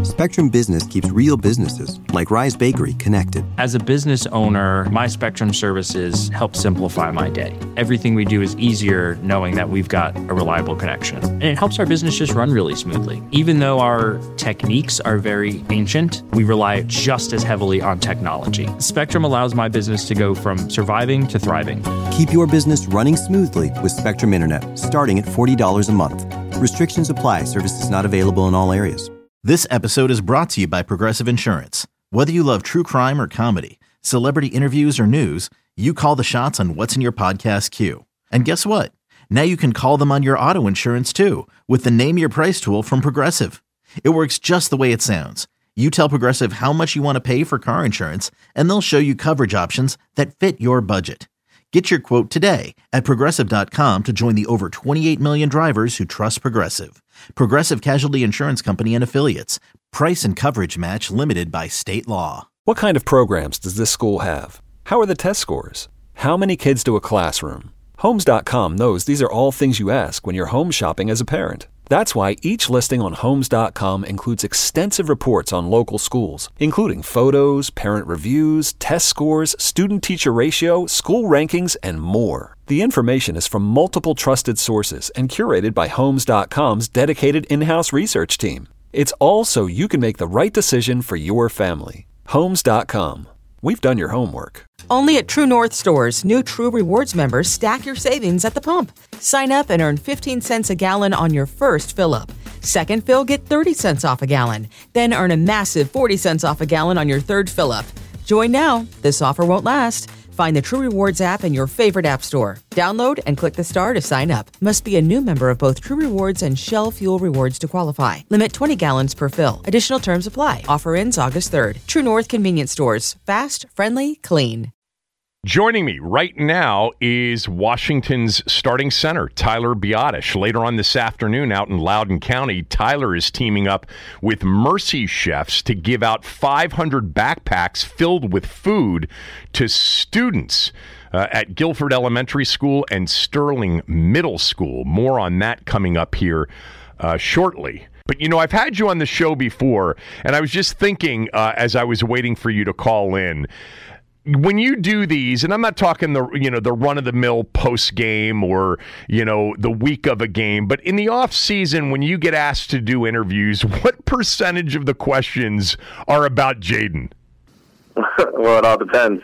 Spectrum Business keeps real businesses, like Rise Bakery, connected. As a business owner, my Spectrum services help simplify my day. Everything we do is easier knowing that we've got a reliable connection. And it helps our business just run really smoothly. Even though our techniques are very ancient, we rely just as heavily on technology. Spectrum allows my business to go from surviving to thriving. Keep your business running smoothly with Spectrum Internet, starting at $40 a month. Restrictions apply. Services not available in all areas. This episode is brought to you by Progressive Insurance. Whether you love true crime or comedy, celebrity interviews or news, you call the shots on what's in your podcast queue. And guess what? Now you can call them on your auto insurance too with the Name Your Price tool from Progressive. It works just the way it sounds. You tell Progressive how much you want to pay for car insurance, and they'll show you coverage options that fit your budget. Get your quote today at Progressive.com to join the over 28 million drivers who trust Progressive. Progressive Casualty Insurance Company and Affiliates. Price and coverage match limited by state law. What kind of programs does this school have? How are the test scores? How many kids to a classroom? Homes.com knows these are all things you ask when you're home shopping as a parent. That's why each listing on Homes.com includes extensive reports on local schools, including photos, parent reviews, test scores, student-teacher ratio, school rankings, and more. The information is from multiple trusted sources and curated by Homes.com's dedicated in-house research team. It's all so you can make the right decision for your family. Homes.com. We've done your homework. Only at True North stores, new True Rewards members stack your savings at the pump. Sign up and earn 15 cents a gallon on your first fill-up. Second fill, get 30 cents off a gallon. Then earn a massive 40 cents off a gallon on your third fill-up. Join now. This offer won't last. Find the True Rewards app in your favorite app store. Download and click the star to sign up. Must be a new member of both True Rewards and Shell Fuel Rewards to qualify. Limit 20 gallons per fill. Additional terms apply. Offer ends August 3rd. True North Convenience Stores. Fast, friendly, clean. Joining me right now is Washington's starting center, Tyler Biadasz. Later on this afternoon out in Loudoun County, Tyler is teaming up with Mercy Chefs to give out 500 backpacks filled with food to students at Guilford Elementary School and Sterling Middle School. More on that coming up here shortly. But, you know, I've had you on the show before, and I was just thinking as I was waiting for you to call in, when you do these, and I'm not talking the run-of-the-mill post-game or, the week of a game, but in the off-season, when you get asked to do interviews, what percentage of the questions are about Jayden? Well, it all depends.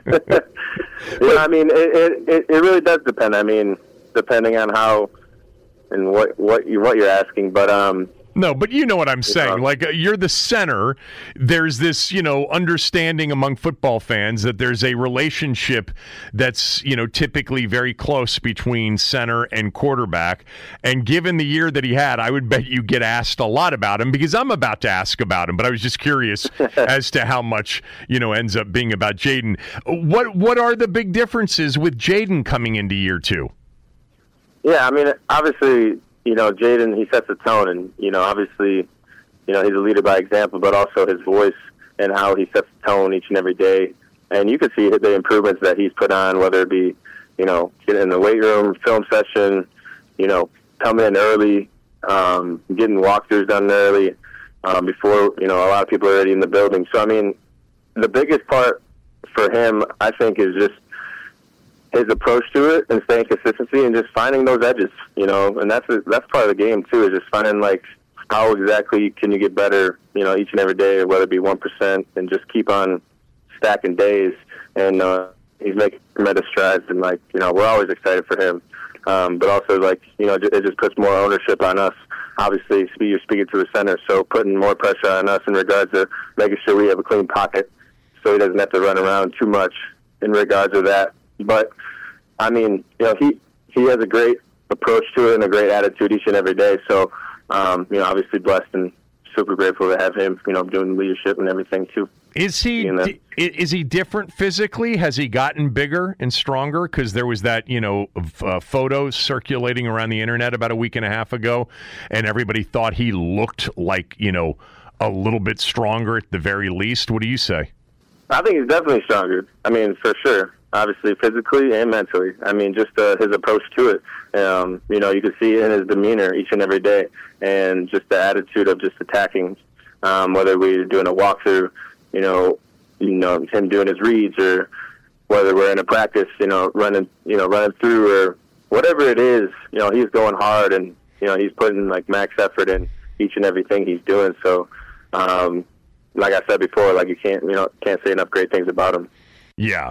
It really does depend. I mean, depending on how and what you're asking, but No, but you know what I'm saying. Like, you're the center. There's this, understanding among football fans that there's a relationship that's, typically very close between center and quarterback. And given the year that he had, I would bet you get asked a lot about him because I'm about to ask about him. But I was just curious as to how much, ends up being about Jayden. What are the big differences with Jayden coming into year two? Yeah, I mean, obviously, Jayden, he sets the tone, and, obviously, he's a leader by example, but also his voice and how he sets the tone each and every day. And you can see the improvements that he's put on, whether it be, getting in the weight room, film session, coming in early, getting walkthroughs done early, before, a lot of people are already in the building. So, I mean, the biggest part for him, I think, is just his approach to it and staying consistency and just finding those edges, and that's part of the game too, is just finding like how exactly can you get better, each and every day, whether it be 1%, and just keep on stacking days. And he's making tremendous strides, and we're always excited for him. But also it just puts more ownership on us. Obviously, you're speaking to the center, so putting more pressure on us in regards to making sure we have a clean pocket, so he doesn't have to run around too much in regards to that. But, I mean, he has a great approach to it and a great attitude each and every day. So, obviously blessed and super grateful to have him, doing leadership and everything too. Is he different physically? Has he gotten bigger and stronger? Because there was that, photos circulating around the internet about a week and a half ago, and everybody thought he looked like, a little bit stronger at the very least. What do you say? I think he's definitely stronger. I mean, for sure. Obviously, physically and mentally. I mean, just his approach to it. You can see it in his demeanor each and every day, and just the attitude of just attacking whether we're doing a walkthrough, him doing his reads, or whether we're in a practice, running through, or whatever it is, he's going hard, and, he's putting like max effort in each and everything he's doing. So, like I said before, like you can't say enough great things about him. Yeah.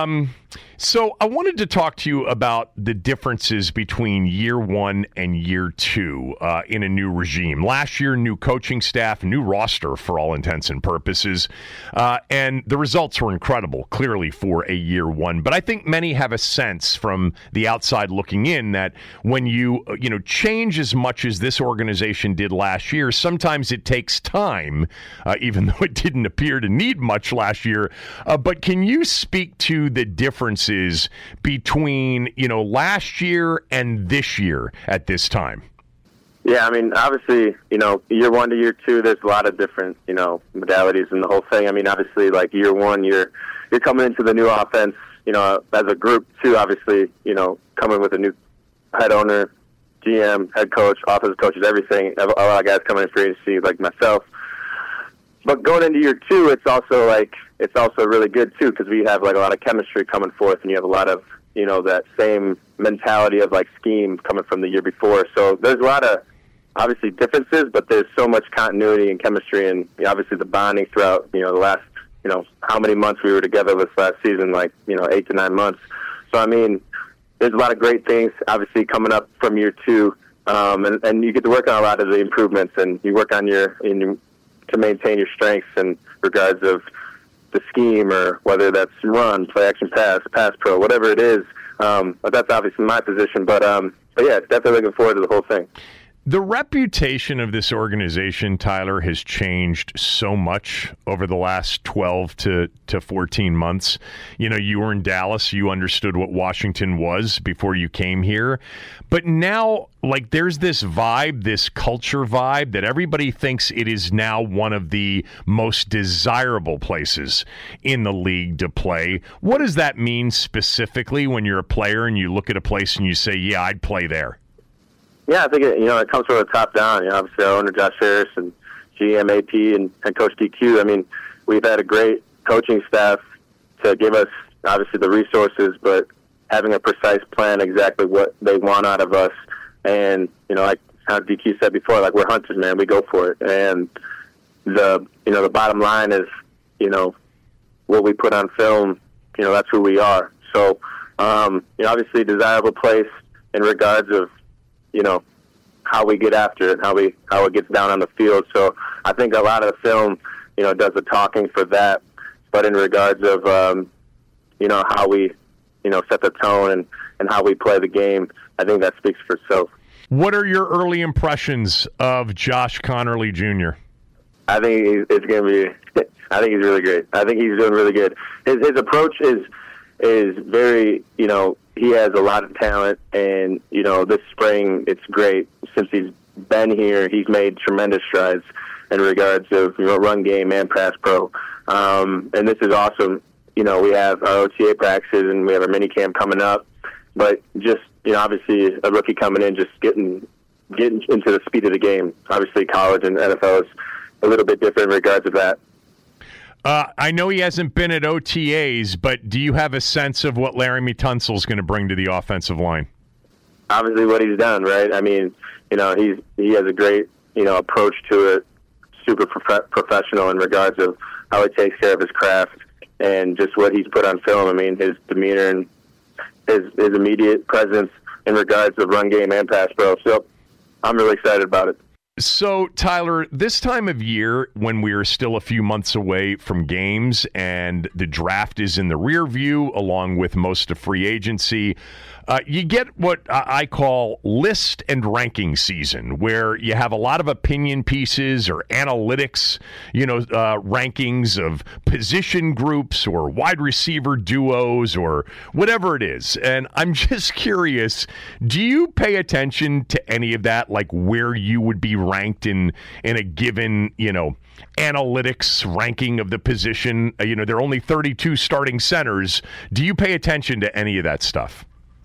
So I wanted to talk to you about the differences between year one and year two in a new regime. Last year, new coaching staff, new roster for all intents and purposes. And the results were incredible, clearly, for a year one. But I think many have a sense from the outside looking in that when you change as much as this organization did last year, sometimes it takes time, even though it didn't appear to need much last year. But can you speak to the differences between, last year and this year at this time? Yeah, I mean, obviously, year one to year two, there's a lot of different, modalities in the whole thing. I mean, obviously, like year one, you're coming into the new offense, as a group. Two, obviously, coming with a new head owner, GM, head coach, offensive coaches, everything. A lot of guys coming in free agency, like myself. But going into year two, it's also really good too, because we have like a lot of chemistry coming forth, and you have a lot of that same mentality of like scheme coming from the year before. So there's a lot of obviously differences, but there's so much continuity and chemistry, and obviously the bonding throughout the last how many months we were together this last season, like 8 to 9 months. So I mean, there's a lot of great things obviously coming up from year two, and you get to work on a lot of the improvements, and you work on to maintain your strengths in regards of the scheme, or whether that's run, play action, pass pro, whatever it is. But that's obviously my position. But yeah, definitely looking forward to the whole thing. The reputation of this organization, Tyler, has changed so much over the last 12 to 14 months. You were in Dallas. You understood what Washington was before you came here. But now, like, there's this vibe, this culture vibe, that everybody thinks it is now one of the most desirable places in the league to play. What does that mean specifically when you're a player and you look at a place and you say, yeah, I'd play there? Yeah, I think it comes from the top down. Obviously our owner Josh Harris and GM AP and Coach DQ. I mean, we've had a great coaching staff to give us obviously the resources, but having a precise plan exactly what they want out of us. And like how DQ said before, like we're hunters, man. We go for it. And the bottom line is what we put on film. That's who we are. So obviously desirable place in regards of how we get after it, how it gets down on the field. So I think a lot of the film, does the talking for that. But in regards of, how we, set the tone and how we play the game, I think that speaks for itself. What are your early impressions of Josh Conerly Jr.? I think it's going to be. I think he's really great. I think he's doing really good. His approach is very. He has a lot of talent, and this spring it's great. Since he's been here, he's made tremendous strides in regards of run game and pass pro. And this is awesome. We have our OTA practices and we have our mini camp coming up, but just obviously a rookie coming in, just getting into the speed of the game. Obviously, college and NFL is a little bit different in regards of that. I know he hasn't been at OTAs, but do you have a sense of what Laremy Tunsil's going to bring to the offensive line? Obviously, what he's done, right? I mean, he has a great approach to it, super professional in regards of how he takes care of his craft and just what he's put on film. I mean, his demeanor and his immediate presence in regards of run game and pass pro. So I'm really excited about it. So, Tyler, this time of year, when we are still a few months away from games and the draft is in the rear view, along with most of free agency, you get what I call list and ranking season, where you have a lot of opinion pieces or analytics, rankings of position groups or wide receiver duos or whatever it is. And I'm just curious, do you pay attention to any of that, like where you would be ranked in a given, analytics ranking of the position? There are only 32 starting centers. Do you pay attention to any of that stuff?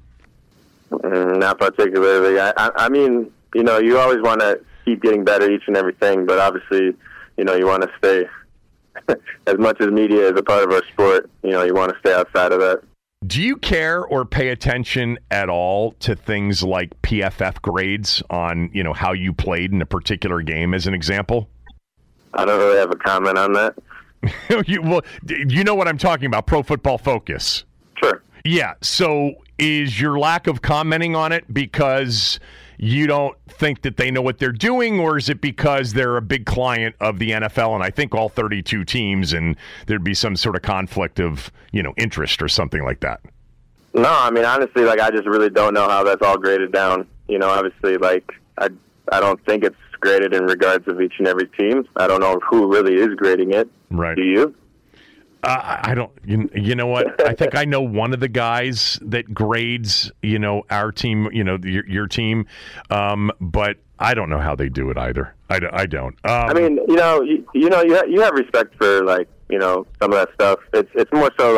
Not particularly. I mean, you always want to keep getting better each and everything, but obviously, you want to stay, as much as media is a part of our sport, you want to stay outside of that. Do you care or pay attention at all to things like PFF grades on, how you played in a particular game, as an example? I don't really have a comment on that. You know what I'm talking about, Pro Football Focus. Sure. Yeah, so is your lack of commenting on it because you don't think that they know what they're doing, or is it because they're a big client of the NFL and I think all 32 teams, and there'd be some sort of conflict of, interest or something like that? No, I mean, honestly, I just really don't know how that's all graded down. Obviously, I don't think it's graded in regards of each and every team. I don't know who really is grading it. Right. Do you? I don't. You know what? I think I know one of the guys that grades. Our team. Your team. But I don't know how they do it either. I don't. I mean, you have respect for some of that stuff. It's more so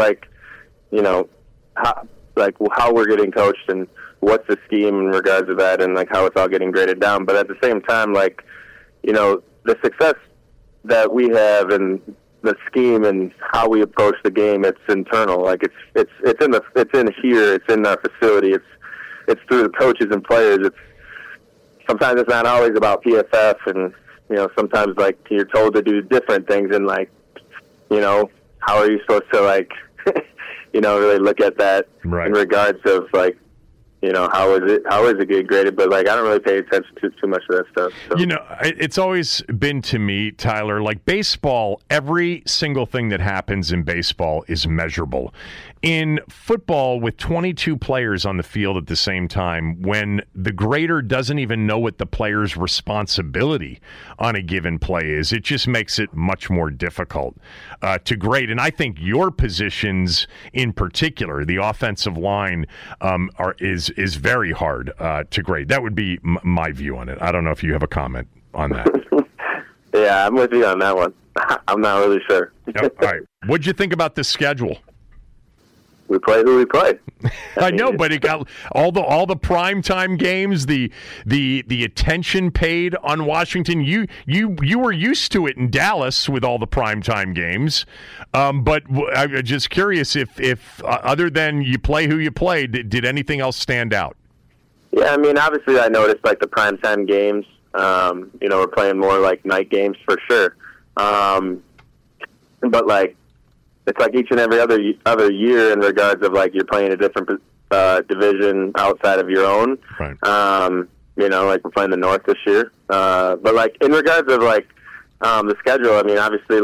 how we're getting coached and what's the scheme in regards to that, and how it's all getting graded down. But at the same time, the success that we have and the scheme and how we approach the game, it's internal. It's in here. It's in our facility. It's through the coaches and players. Sometimes it's not always about PFF, and sometimes you're told to do different things, and how are you supposed to really look at that right. in regards of how is it getting graded? But I don't really pay attention to too much of that stuff. So. It's always been to me, Tyler, baseball, every single thing that happens in baseball is measurable. In football, with 22 players on the field at the same time, when the grader doesn't even know what the player's responsibility on a given play is, it just makes it much more difficult to grade. And I think your positions in particular, the offensive line, is very hard to grade. That would be my view on it. I don't know if you have a comment on that. Yeah, I'm with you on that one. I'm not really sure. All right. What'd you think about the schedule? We play who we play. I know, but it got all the primetime games, the attention paid on Washington. You were used to it in Dallas with all the primetime games, but I'm just curious if other than you play who you play, did anything else stand out? Yeah, I mean, obviously I noticed the primetime games. We're playing more night games for sure, but it's each and every other year in regards of you're playing a different division outside of your own. Right. We're playing the North this year. But in regards of the schedule, I mean, obviously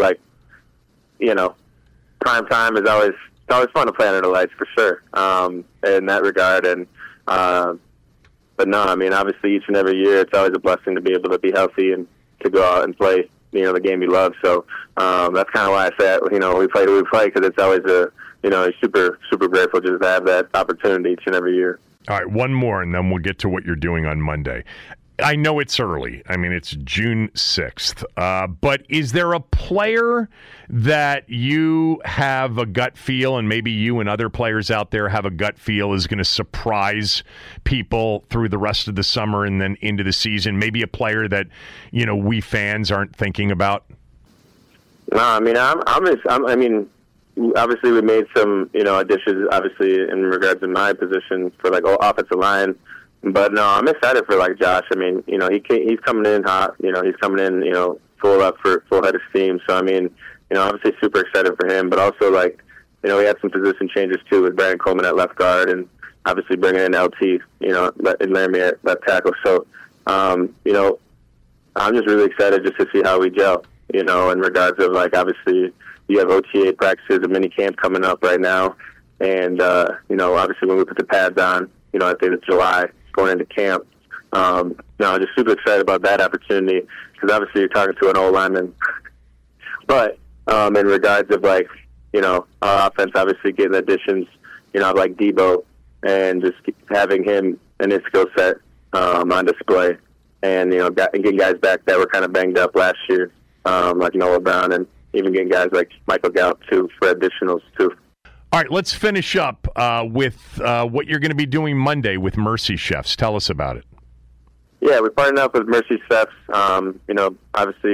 prime time is always fun to play under the lights for sure. In that regard, and but no, I mean, obviously each and every year it's always a blessing to be able to be healthy and to go out and play the game you love. So that's kind of why I say we play who we play, because it's always super, super grateful just to have that opportunity each and every year. All right, one more, and then we'll get to what you're doing on Monday. I know it's early. I mean, it's June 6th. But is there a player that you have a gut feel, and maybe you and other players out there have a gut feel is going to surprise people through the rest of the summer and then into the season? Maybe a player that, we fans aren't thinking about? No, I mean, I mean, obviously we made some, additions, obviously, in regards to my position for, offensive line. But no, I'm excited for Josh. I mean, he's coming in hot. He's coming in, full head of steam. So I mean, obviously super excited for him. But also we had some position changes too with Brandon Coleman at left guard, and obviously bringing in LT, and Laramie at left tackle. So, I'm just really excited just to see how we gel. In regards of obviously you have OTA practices and mini camp coming up right now, and obviously when we put the pads on, at the end of July, going into camp. I'm just super excited about that opportunity, because obviously you're talking to an old lineman. But in regards of our offense, obviously getting additions, Debo, and just having him and his skill set on display, and getting guys back that were kind of banged up last year, like Noah Brown, and even getting guys like Michael Gallup too for additionals too. All right, let's finish up with what you're going to be doing Monday with Mercy Chefs. Tell us about it. Yeah, we partnered up with Mercy Chefs. Obviously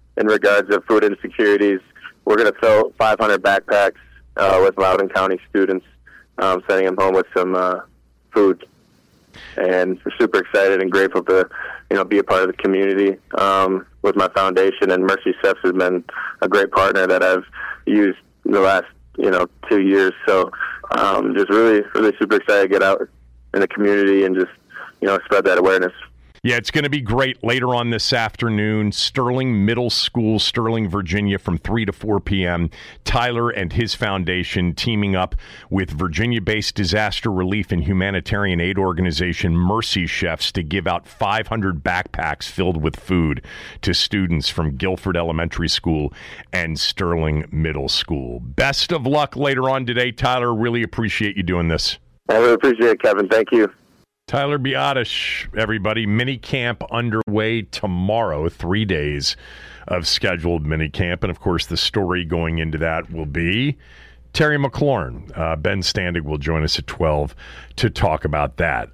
in regards of food insecurities. We're going to fill 500 backpacks with Loudoun County students, sending them home with some food. And we're super excited and grateful to, be a part of the community with my foundation. And Mercy Chefs has been a great partner that I've used in the last, 2 years. So just really, really super excited to get out in the community and just, spread that awareness. Yeah, it's going to be great later on this afternoon. Sterling Middle School, Sterling, Virginia, from 3 to 4 p.m. Tyler and his foundation teaming up with Virginia-based disaster relief and humanitarian aid organization Mercy Chefs to give out 500 backpacks filled with food to students from Guilford Elementary School and Sterling Middle School. Best of luck later on today, Tyler. Really appreciate you doing this. I really appreciate it, Kevin. Thank you. Tyler Biadasz, everybody. Mini camp underway tomorrow, 3 days of scheduled mini camp. And, of course, the story going into that will be Terry McLaurin. Ben Standig will join us at 12 to talk about that.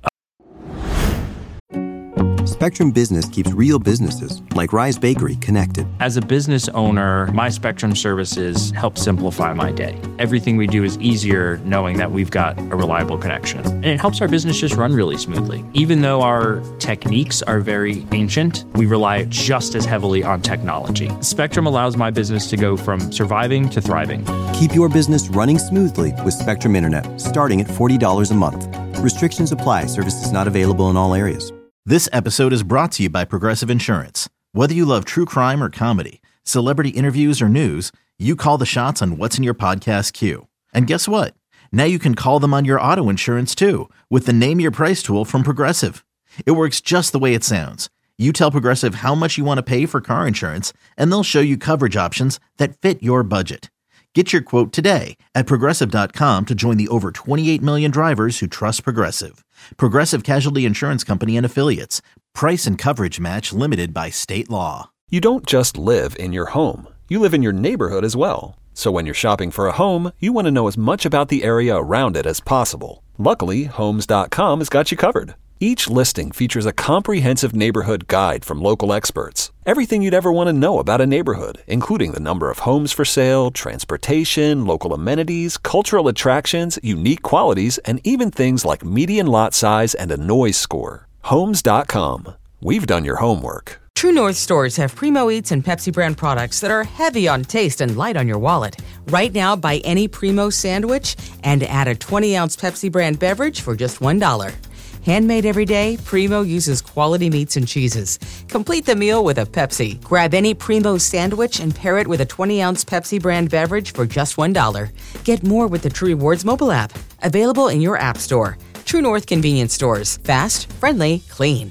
Spectrum Business keeps real businesses, like Rise Bakery, connected. As a business owner, my Spectrum services help simplify my day. Everything we do is easier knowing that we've got a reliable connection. And it helps our business just run really smoothly. Even though our techniques are very ancient, we rely just as heavily on technology. Spectrum allows my business to go from surviving to thriving. Keep your business running smoothly with Spectrum Internet, starting at $40 a month. Restrictions apply. Services not available in all areas. This episode is brought to you by Progressive Insurance. Whether you love true crime or comedy, celebrity interviews or news, you call the shots on what's in your podcast queue. And guess what? Now you can call them on your auto insurance too with the Name Your Price tool from Progressive. It works just the way it sounds. You tell Progressive how much you want to pay for car insurance, and they'll show you coverage options that fit your budget. Get your quote today at Progressive.com to join the over 28 million drivers who trust Progressive. Progressive Casualty Insurance Company and Affiliates. Price and coverage match limited by state law. You don't just live in your home. You live in your neighborhood as well. So when you're shopping for a home, you want to know as much about the area around it as possible. Luckily, Homes.com has got you covered. Each listing features a comprehensive neighborhood guide from local experts. Everything you'd ever want to know about a neighborhood, including the number of homes for sale, transportation, local amenities, cultural attractions, unique qualities, and even things like median lot size and a noise score. Homes.com. We've done your homework. True North stores have Primo Eats and Pepsi brand products that are heavy on taste and light on your wallet. Right now, buy any Primo sandwich and add a 20-ounce Pepsi brand beverage for just $1. Handmade every day, Primo uses quality meats and cheeses. Complete the meal with a Pepsi. Grab any Primo sandwich and pair it with a 20-ounce Pepsi brand beverage for just $1. Get more with the True Rewards mobile app. Available in your app store. True North convenience stores. Fast, friendly, clean.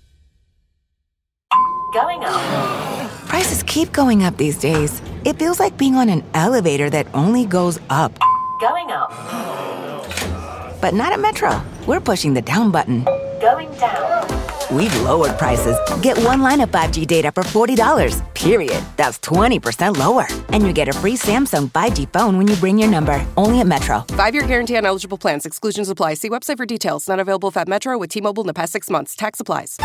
Going up. Prices keep going up these days. It feels like being on an elevator that only goes up. Going up. But not at Metro. We're pushing the down button. Going down. We've lowered prices. Get one line of 5G data for $40, period. That's 20% lower. And you get a free Samsung 5G phone when you bring your number. Only at Metro. 5-year guarantee on eligible plans. Exclusions apply. See website for details. Not available at Metro with T-Mobile in the past 6 months. Tax applies.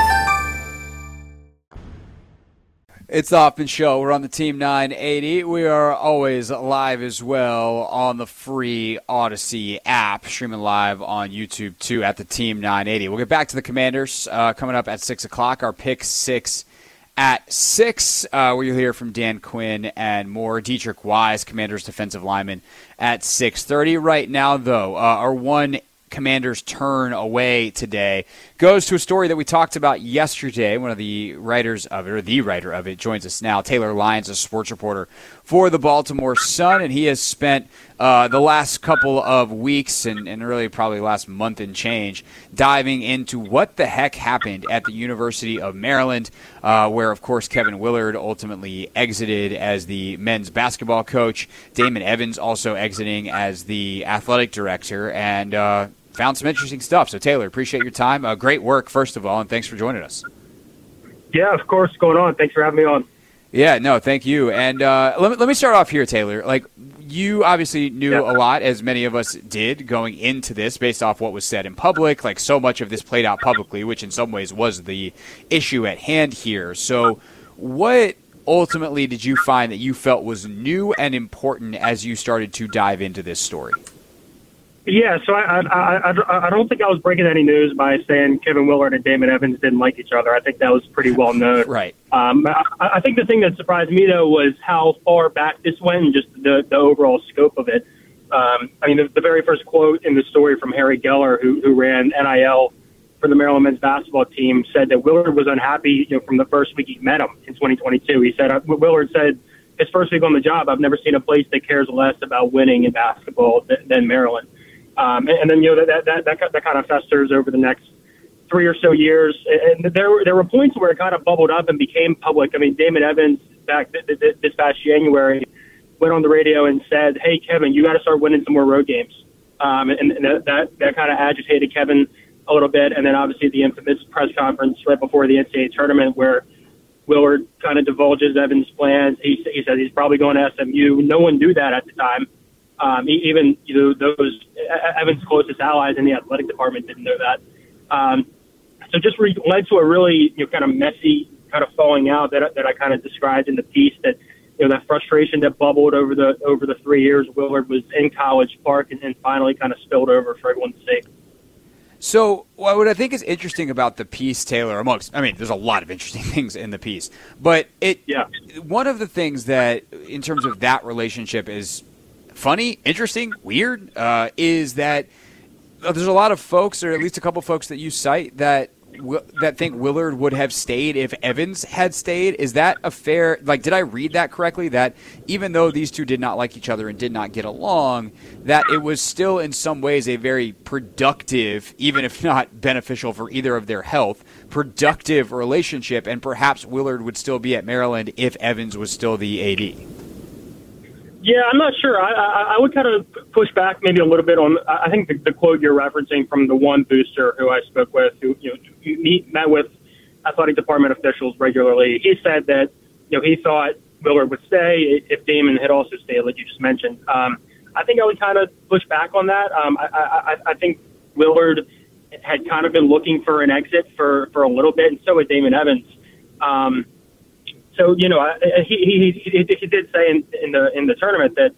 It's the Hoffman Show. We're on the Team 980. We are always live as well on the free Odyssey app, streaming live on YouTube too at the Team 980. We'll get back to the Commanders coming up at 6 o'clock. Our pick 6 at 6, where you'll hear from Dan Quinn and more. Dietrich Wise, Commanders defensive lineman, at 6:30. Right now, though, our one Commanders turn away today goes to a story that we talked about yesterday. One of the writers of it, or the writer of it, joins us now. Taylor Lyons, a sports reporter for the Baltimore Sun, and he has spent the last couple of weeks and really probably last month and change diving into what the heck happened at the University of Maryland, where, of course, Kevin Willard ultimately exited as the men's basketball coach. Damon Evans also exiting as the athletic director, and found some interesting stuff. So, Taylor, appreciate your time. Great work, first of all, and thanks for joining us. Yeah, of course. What's going on? Thanks for having me on. Yeah, no, thank you. And let me start off here, Taylor. Like, you obviously knew a lot, as many of us did, going into this based off what was said in public. Like, so much of this played out publicly, which in some ways was the issue at hand here. So what ultimately did you find that you felt was new and important as you started to dive into this story? Yeah, so I don't think I was breaking any news by saying Kevin Willard and Damon Evans didn't like each other. I think that was pretty well known. Right. I think the thing that surprised me, though, was how far back this went and just the overall scope of it. I mean, the very first quote in the story from Harry Geller, who ran NIL for the Maryland men's basketball team, said that Willard was unhappy from the first week he met him in 2022. He said, Willard said, his first week on the job, I've never seen a place that cares less about winning in basketball than Maryland. And then that kind of festers over the next 3 or so years. And there were points where it kind of bubbled up and became public. I mean, Damon Evans back this past January went on the radio and said, "Hey, Kevin, you got to start winning some more road games." And that kind of agitated Kevin a little bit. And then obviously the infamous press conference right before the NCAA tournament where Willard kind of divulges Evans' plans. He says he's probably going to SMU. No one knew that at the time. Even those Evans' closest allies in the athletic department didn't know that. So just led to a really kind of messy kind of falling out that I kind of described in the piece. That that frustration that bubbled over the 3 years Willard was in College Park and finally kind of spilled over for everyone to see. So what I think is interesting about the piece, Taylor, there's a lot of interesting things in the piece, but one of the things that in terms of that relationship is funny, interesting, weird, is that there's a lot of folks, or at least a couple folks that you cite, that think Willard would have stayed if Evans had stayed. Is that a fair, did I read that correctly, that even though these two did not like each other and did not get along, that it was still in some ways a very productive, even if not beneficial for either of their health, productive relationship, and perhaps Willard would still be at Maryland if Evans was still the AD? Yeah, I'm not sure. I would kind of push back maybe a little bit on. I think the quote you're referencing from the one booster who I spoke with, who met with athletic department officials regularly. He said that he thought Willard would stay if Damon had also stayed, like you just mentioned. I think I would kind of push back on that. I think Willard had kind of been looking for an exit for a little bit, and so had Damon Evans. So he did say in the tournament that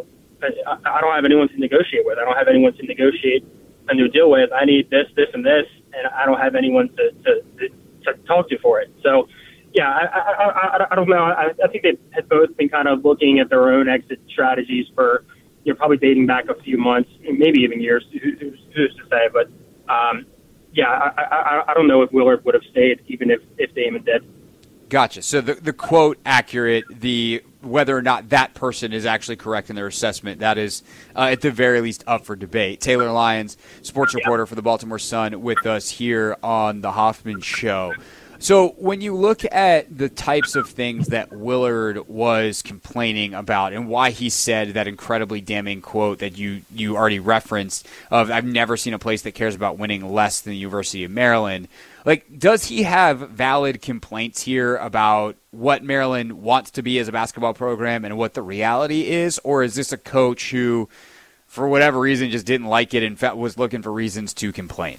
I don't have anyone to negotiate with. I don't have anyone to negotiate a new deal with. I need this, and this, and I don't have anyone to talk to for it. So yeah, I don't know. I think they had both been kind of looking at their own exit strategies for probably dating back a few months, maybe even years. Who's to say? But I don't know if Willard would have stayed even if Damon did. Gotcha. So the quote accurate, whether or not that person is actually correct in their assessment, that is at the very least up for debate. Taylor Lyons, sports reporter for the Baltimore Sun, with us here on the Hoffman Show. So when you look at the types of things that Willard was complaining about and why he said that incredibly damning quote that you already referenced of "I've never seen a place that cares about winning less than the University of Maryland," does he have valid complaints here about what Maryland wants to be as a basketball program and what the reality is? Or is this a coach who, for whatever reason, just didn't like it and was looking for reasons to complain?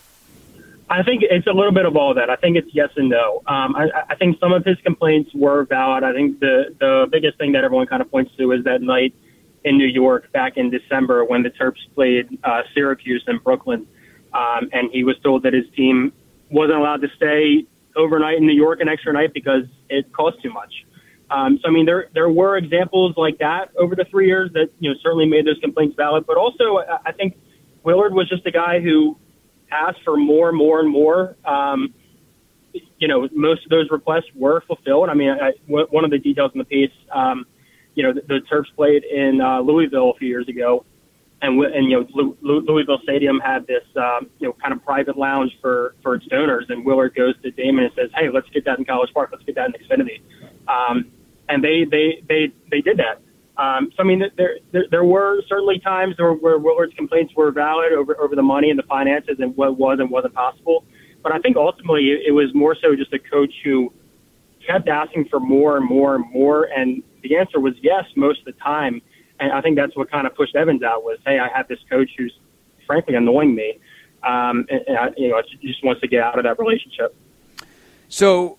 I think it's a little bit of all of that. I think it's yes and no. I think some of his complaints were valid. I think the biggest thing that everyone kind of points to is that night in New York back in December when the Terps played Syracuse in Brooklyn. And he was told that his team wasn't allowed to stay overnight in New York an extra night because it cost too much. So, I mean, there were examples like that over the 3 years that, certainly made those complaints valid. But also, I think Willard was just a guy who asked for more and more and more. Most of those requests were fulfilled. I mean, one of the details in the piece, the Terps played in Louisville a few years ago. And Louisville Stadium had this, kind of private lounge for its donors. And Willard goes to Damon and says, "Hey, let's get that in College Park. Let's get that in Xfinity." And they did that. So I mean, there were certainly times where Willard's complaints were valid over the money and the finances and what was and wasn't possible. But I think ultimately it was more so just a coach who kept asking for more and more and more, and the answer was yes most of the time. And I think that's what kind of pushed Evans out was, hey, I have this coach who's frankly annoying me, and just wants to get out of that relationship. So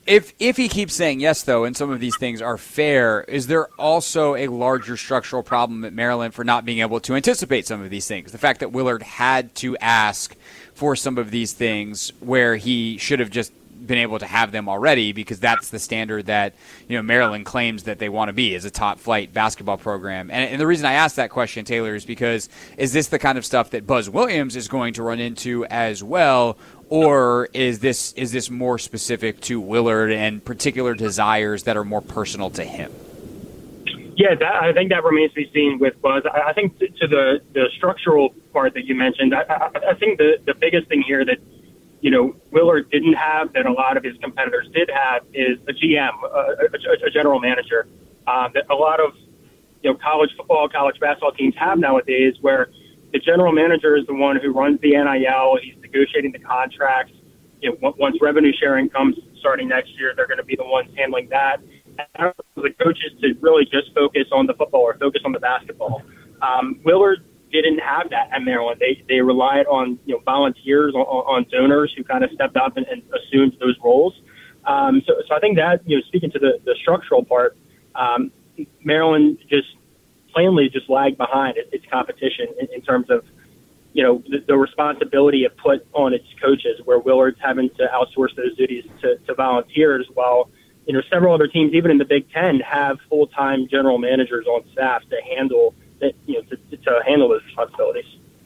If he keeps saying yes, though, and some of these things are fair, is there also a larger structural problem at Maryland for not being able to anticipate some of these things? The fact that Willard had to ask for some of these things where he should have just been able to have them already, because that's the standard that Maryland claims that they want to be as a top flight basketball program. And the reason I asked that question, Taylor, is because is this the kind of stuff that Buzz Williams is going to run into as well, or is this more specific to Willard and particular desires that are more personal to him? Yeah, I think that remains to be seen with Buzz. I think to the structural part that you mentioned, I think the biggest thing here that Willard didn't have that a lot of his competitors did have is a GM, a general manager, that a lot of college football, college basketball teams have nowadays, where the general manager is the one who runs the NIL. He's negotiating the contracts. Once revenue sharing comes starting next year, they're going to be the ones handling that. And the coaches to really just focus on the football or focus on the basketball. Willard didn't have that at Maryland. They relied on volunteers, on donors who kind of stepped up and assumed those roles. So I think that speaking to the structural part, Maryland just plainly just lagged behind its competition in terms of the responsibility it put on its coaches, where Willard's having to outsource those duties to volunteers, while several other teams, even in the Big Ten, have full-time general managers on staff to handle to handle those responsibilities.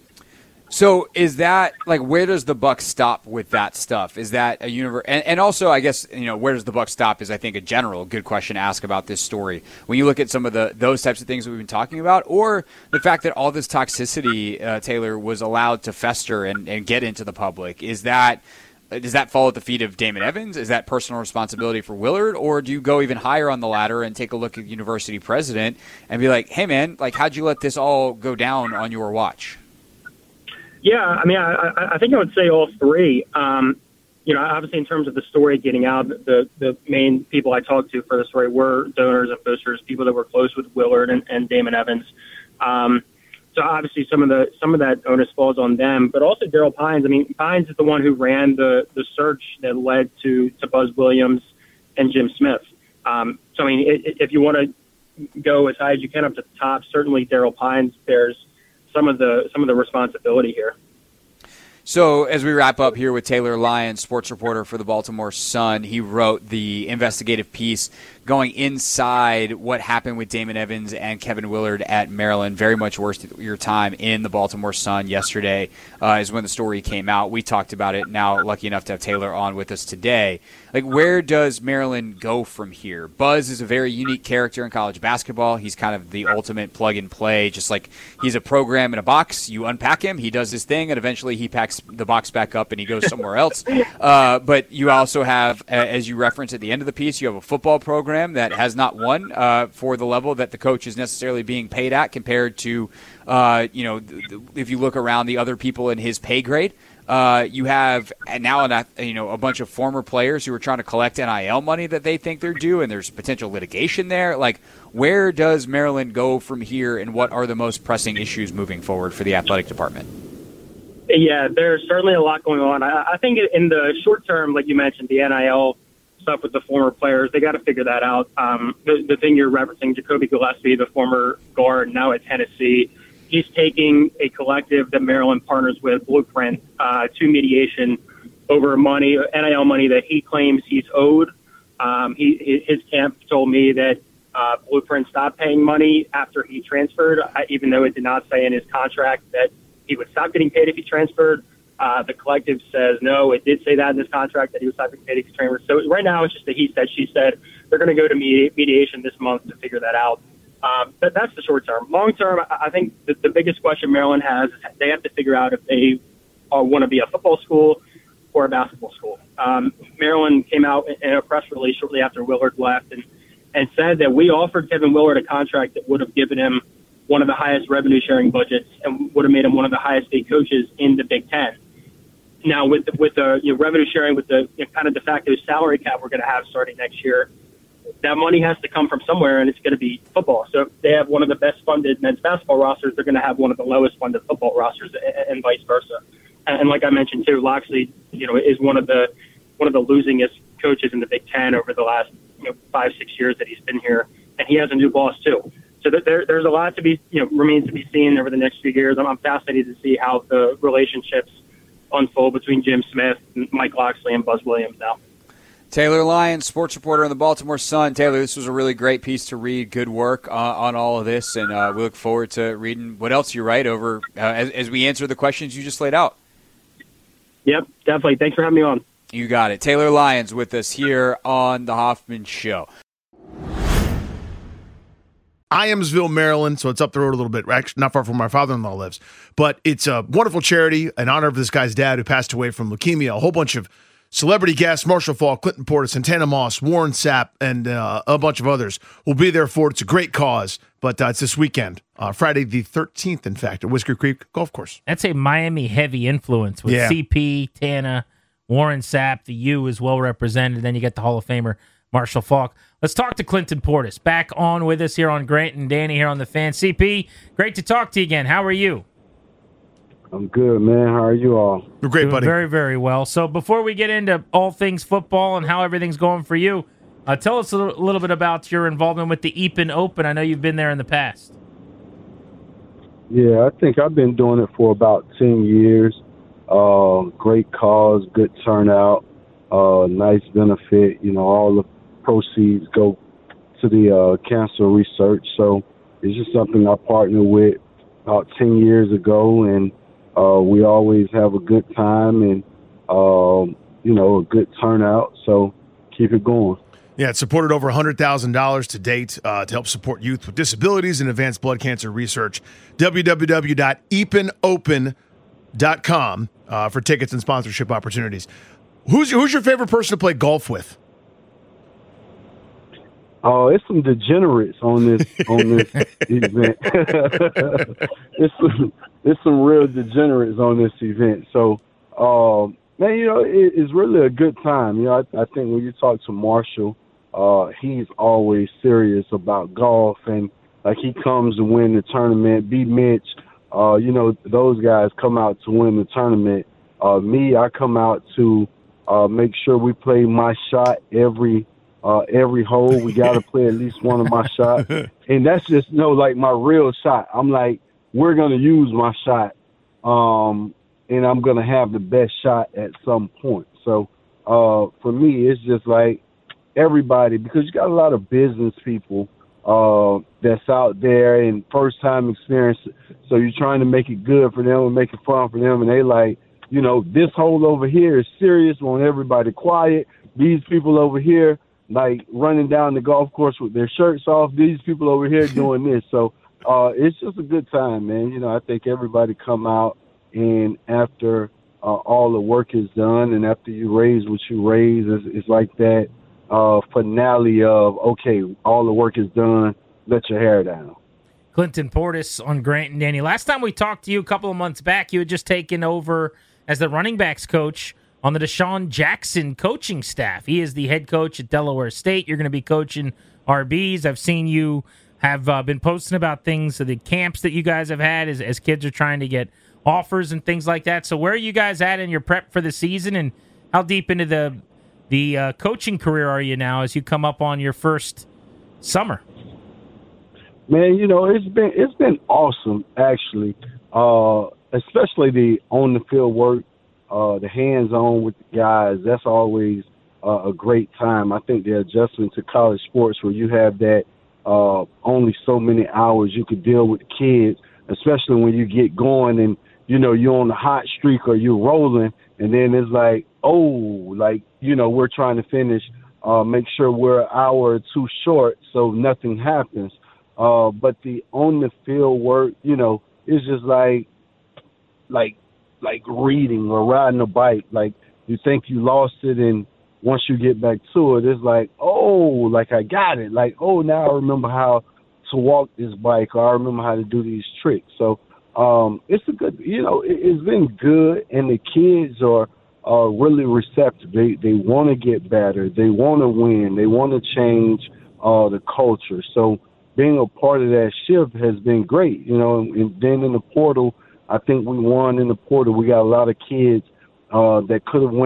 So is that, where does the buck stop with that stuff? Is that a universe? And also, I guess, where does the buck stop is, I think, a general good question to ask about this story. When you look at some of those types of things that we've been talking about, or the fact that all this toxicity, Taylor, was allowed to fester and get into the public, does that fall at the feet of Damon Evans? Is that personal responsibility for Willard? Or do you go even higher on the ladder and take a look at the university president and be like, hey, man, how'd you let this all go down on your watch? Yeah, I mean, I think I would say all three. Obviously in terms of the story getting out, the main people I talked to for the story were donors and boosters, people that were close with Willard and Damon Evans. So obviously some of that onus falls on them, but also Daryl Pines. I mean, Pines is the one who ran the search that led to Buzz Williams and Jim Smith. So I mean, if you want to go as high as you can up to the top, certainly Daryl Pines bears some of the responsibility here. So as we wrap up here with Taylor Lyons, sports reporter for the Baltimore Sun, he wrote the investigative piece going inside what happened with Damon Evans and Kevin Willard at Maryland. Very much worth your time in the Baltimore Sun yesterday is when the story came out. We talked about it. Now lucky enough to have Taylor on with us today. Where does Maryland go from here? Buzz is a very unique character in college basketball. He's kind of the ultimate plug and play, just like he's a program in a box. You unpack him, he does his thing, and eventually he packs the box back up and he goes somewhere else. But you also have, as you referenced at the end of the piece, you have a football program that has not won for the level that the coach is necessarily being paid at compared to, if you look around the other people in his pay grade. You have now a bunch of former players who are trying to collect NIL money that they think they're due, and there's potential litigation there. Where does Maryland go from here, and what are the most pressing issues moving forward for the athletic department? Yeah, there's certainly a lot going on. I think in the short term, like you mentioned, the NIL stuff with the former players, they got to figure that out. The thing you're referencing, Jacoby Gillespie, the former guard, now at Tennessee, he's taking a collective that Maryland partners with, Blueprint, to mediation over NIL money that he claims he's owed. His camp told me that Blueprint stopped paying money after he transferred, even though it did not say in his contract that he would stop getting paid if he transferred. The collective says, no, it did say that in this contract that he was stopping paid if he transferred. So right now it's just a he said, she said. They're going to go to mediation this month to figure that out. But that's the short term. Long term, I think the biggest question Maryland has is they have to figure out if they want to be a football school or a basketball school. Maryland came out in a press release shortly after Willard left and said that we offered Kevin Willard a contract that would have given him one of the highest revenue sharing budgets and would have made him one of the highest paid coaches in the Big Ten. Now, with the revenue sharing, with the kind of de facto salary cap we're going to have starting next year, that money has to come from somewhere, and it's going to be football. So if they have one of the best funded men's basketball rosters, they're going to have one of the lowest funded football rosters, and vice versa. And like I mentioned too, Loxley, is one of the one of the losingest coaches in the Big Ten over the last 5-6 years that he's been here, and he has a new boss too. So there's a lot to be remains to be seen over the next few years. I'm fascinated to see how the relationships unfold between Jim Smith, Mike Locksley, and Buzz Williams now. Taylor Lyons, sports reporter in the Baltimore Sun. Taylor, this was a really great piece to read. Good work on all of this, and we look forward to reading what else you write over as we answer the questions you just laid out. Yep, definitely. Thanks for having me on. You got it. Taylor Lyons with us here on The Hoffman Show. Iamsville, Maryland, so it's up the road a little bit. Actually, not far from where my father-in-law lives. But it's a wonderful charity in honor of this guy's dad who passed away from leukemia. A whole bunch of celebrity guests, Marshall Faulk, Clinton Portis, Santana Moss, Warren Sapp, and a bunch of others will be there for it. It's a great cause, but it's this weekend, Friday the 13th, in fact, at Whisker Creek Golf Course. That's a Miami-heavy influence with CP, Tana, Warren Sapp. The U is well represented. Then you get the Hall of Famer, Marshall Faulk. Let's talk to Clinton Portis. Back on with us here on Grant and Danny here on The Fan. CP, great to talk to you again. How are you? I'm good, man. How are you all? We're great, buddy. Very, very well. So before we get into all things football and how everything's going for you, tell us a little bit about your involvement with the Eapen Open. I know you've been there in the past. Yeah, I think I've been doing it for about 10 years. Great cause, good turnout, nice benefit. All the proceeds go to the cancer research. So it's just something I partnered with about 10 years ago, and we always have a good time and, a good turnout. So keep it going. Yeah, it's supported over $100,000 to date to help support youth with disabilities and advanced blood cancer research. www.epenopen.com for tickets and sponsorship opportunities. Who's your favorite person to play golf with? Oh, it's some degenerates on this event. It's some real degenerates on this event. So, man, it's really a good time. I think when you talk to Marshall, he's always serious about golf, and like he comes to win the tournament. B. Mitch, those guys come out to win the tournament. Me, I come out to make sure we play my shot every hole. We got to play at least one of my shots. And that's just, like my real shot. I'm like, we're going to use my shot. And I'm going to have the best shot at some point. So, for me, it's just like everybody, because you got a lot of business people, that's out there and first time experience. So you're trying to make it good for them and make it fun for them. And they like, this hole over here is serious. Want everybody quiet. These people over here, like running down the golf course with their shirts off. These people over here doing this. So it's just a good time, man. I think everybody come out, and after all the work is done and after you raise what you raise, it's like that finale of, okay, all the work is done, let your hair down. Clinton Portis on Grant and Danny. Last time we talked to you a couple of months back, you had just taken over as the running backs coach on the Deshaun Jackson coaching staff. He is the head coach at Delaware State. You're going to be coaching RBs. I've seen you have been posting about things, the camps that you guys have had as kids are trying to get offers and things like that. So where are you guys at in your prep for the season, and how deep into the coaching career are you now as you come up on your first summer? Man, it's been awesome, actually, especially the on-the-field work. The hands-on with the guys, that's always a great time. I think the adjustment to college sports where you have that only so many hours you could deal with the kids, especially when you get going and, you're on the hot streak or you're rolling, and then it's like, we're trying to finish, make sure we're an hour or two short so nothing happens. But the on-the-field work, it's just like reading or riding a bike. Like, you think you lost it, and once you get back to it, it's like, I got it. Like, now I remember how to walk this bike, or I remember how to do these tricks. So it's a good, it's been good, and the kids are really receptive. They want to get better. They want to win. They want to change the culture. So being a part of that shift has been great, and then in the portal, I think we won in the portal. We got a lot of kids that could have went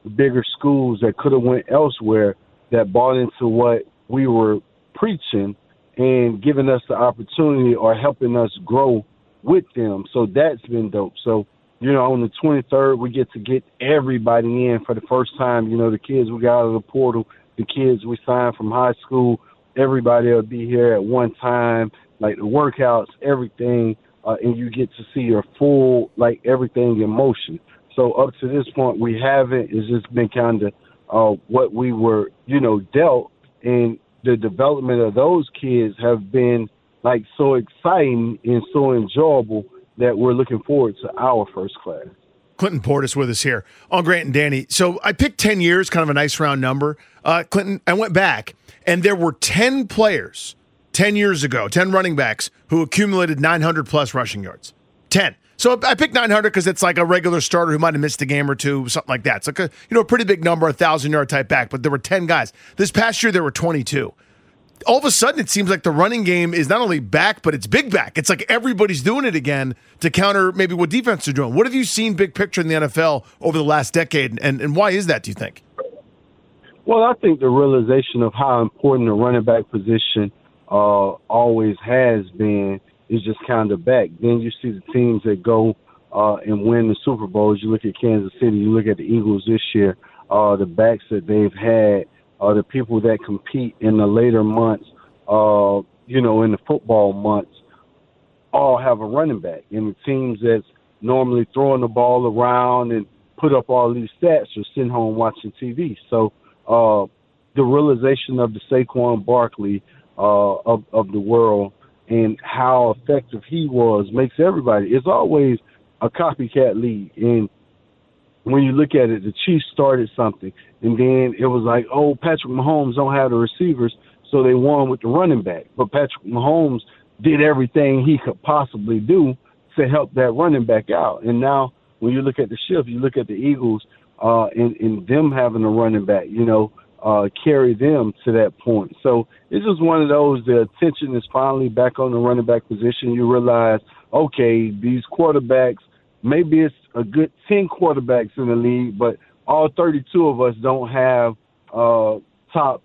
bigger schools that could have went elsewhere that bought into what we were preaching and giving us the opportunity or helping us grow with them. So that's been dope. So, on the 23rd, we get to get everybody in for the first time. The kids we got out of the portal, the kids we signed from high school, everybody will be here at one time, like the workouts, everything, and you get to see your full, everything in motion. So up to this point, we haven't. It's just been kind of what we were, dealt, and the development of those kids have been, so exciting and so enjoyable that we're looking forward to our first class. Clinton Portis with us here on Grant and Danny. So I picked 10 years, kind of a nice round number. Clinton, I went back, and there were 10 players 10 years ago, 10 running backs who accumulated 900-plus rushing yards. 10. So I picked 900 because it's like a regular starter who might have missed a game or two, something like that. It's like a pretty big number, 1,000-yard type back, but there were 10 guys. This past year, there were 22. All of a sudden, it seems like the running game is not only back, but it's big back. It's like everybody's doing it again to counter maybe what defense are doing. What have you seen big picture in the NFL over the last decade, and why is that, do you think? Well, I think the realization of how important the running back position always has been is just kind of back. Then you see the teams that go and win the Super Bowls. You look at Kansas City, you look at the Eagles this year, the backs that they've had, the people that compete in the later months, in the football months, all have a running back. And the teams that's normally throwing the ball around and put up all these stats are sitting home watching TV. So the realization of the Saquon Barkley of the world and how effective he was makes everybody. It's always a copycat league. And when you look at it, the Chiefs started something, and then it was like, oh, Patrick Mahomes don't have the receivers, so they won with the running back. But Patrick Mahomes did everything he could possibly do to help that running back out. And now when you look at the shift, you look at the Eagles and them having a running back, carry them to that point. So it's just one of those, the attention is finally back on the running back position. You realize, okay, these quarterbacks, maybe it's a good 10 quarterbacks in the league, but all 32 of us don't have top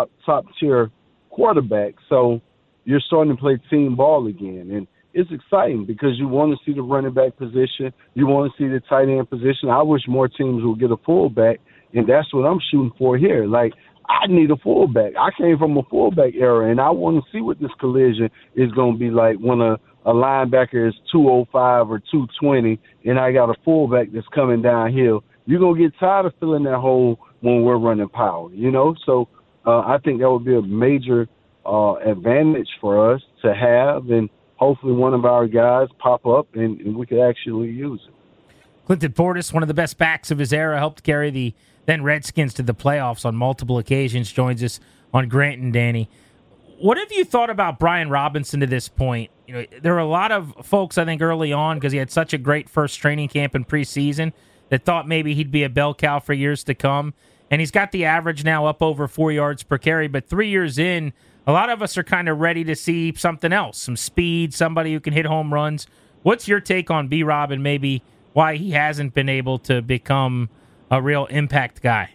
tier quarterbacks. So you're starting to play team ball again. And it's exciting because you want to see the running back position. You want to see the tight end position. I wish more teams would get a fullback, and that's what I'm shooting for here. Like, I need a fullback. I came from a fullback era, and I want to see what this collision is going to be like when a linebacker is 205 or 220, and I got a fullback that's coming downhill. You're going to get tired of filling that hole when we're running power, So I think that would be a major advantage for us to have, and hopefully one of our guys pop up and we could actually use it. Clinton Portis, one of the best backs of his era, helped carry the then Redskins to the playoffs on multiple occasions, joins us on Grant and Danny. What have you thought about Brian Robinson to this point? There were a lot of folks, I think, early on, because he had such a great first training camp and preseason, that thought maybe he'd be a bell cow for years to come. And he's got the average now up over 4 yards per carry. But 3 years in, a lot of us are kind of ready to see something else, some speed, somebody who can hit home runs. What's your take on B-Rob and maybe why he hasn't been able to become a real impact guy?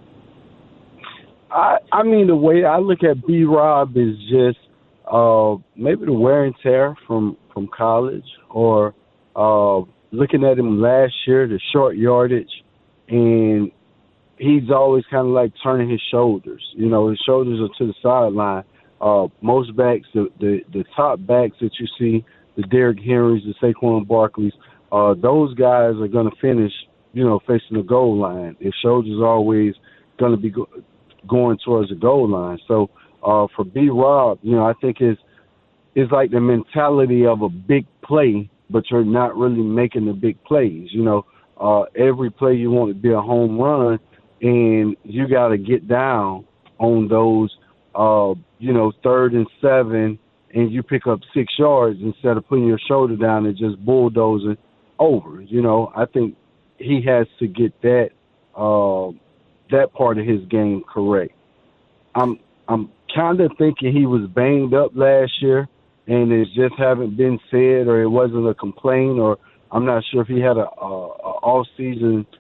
I mean, the way I look at B-Rob is just maybe the wear and tear from college, or looking at him last year, the short yardage, and he's always kind of like turning his shoulders. His shoulders are to the sideline. Most backs, the top backs that you see, the Derrick Henrys, the Saquon Barkleys, those guys are going to finish, facing the goal line. His shoulders are always going to be going towards the goal line. So for B-Rob, I think it's like the mentality of a big play, but you're not really making the big plays. Every play you want to be a home run, and you got to get down on those, 3rd and 7, and you pick up 6 yards instead of putting your shoulder down and just bulldozing over. I think he has to get that part of his game correct. I'm kind of thinking he was banged up last year, and it just haven't been said, or it wasn't a complaint, or I'm not sure if he had a off-season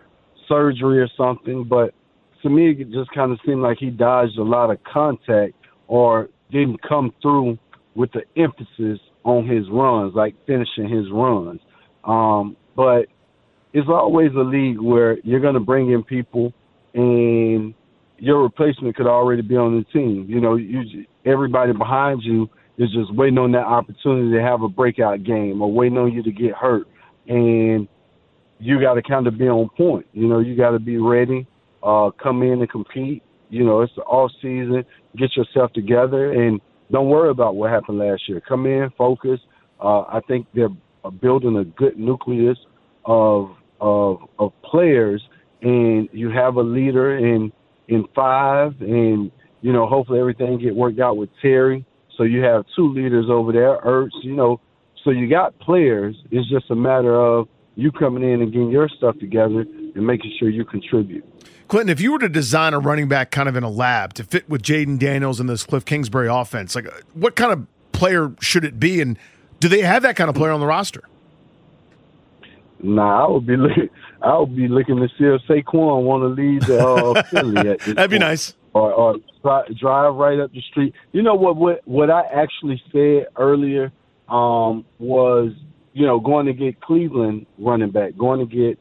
surgery or something. But to me, it just kind of seemed like he dodged a lot of contact or didn't come through with the emphasis on his runs, like finishing his runs. But it's always a league where you're going to bring in people and your replacement could already be on the team. You know, everybody behind you is just waiting on that opportunity to have a breakout game or waiting on you to get hurt. And you got to kind of be on point. You know, you got to be ready, come in and compete. You know, it's the off season. Get yourself together and don't worry about what happened last year. Come in, focus. I think they're building a good nucleus of players, and you have a leader in 5, and you know, hopefully everything get worked out with Terry. So you have 2 leaders over there, Ertz. You know, so you got players. It's just a matter of you coming in and getting your stuff together and making sure you contribute. Clinton, if you were to design a running back kind of in a lab to fit with Jaden Daniels and this Cliff Kingsbury offense, like what kind of player should it be, and do they have that kind of player on the roster? Nah, I would be looking to see if Saquon want to lead the Philly at this That'd be point. nice. Or drive right up the street. You know what I actually said earlier was, you know, going to get Cleveland running back, going to get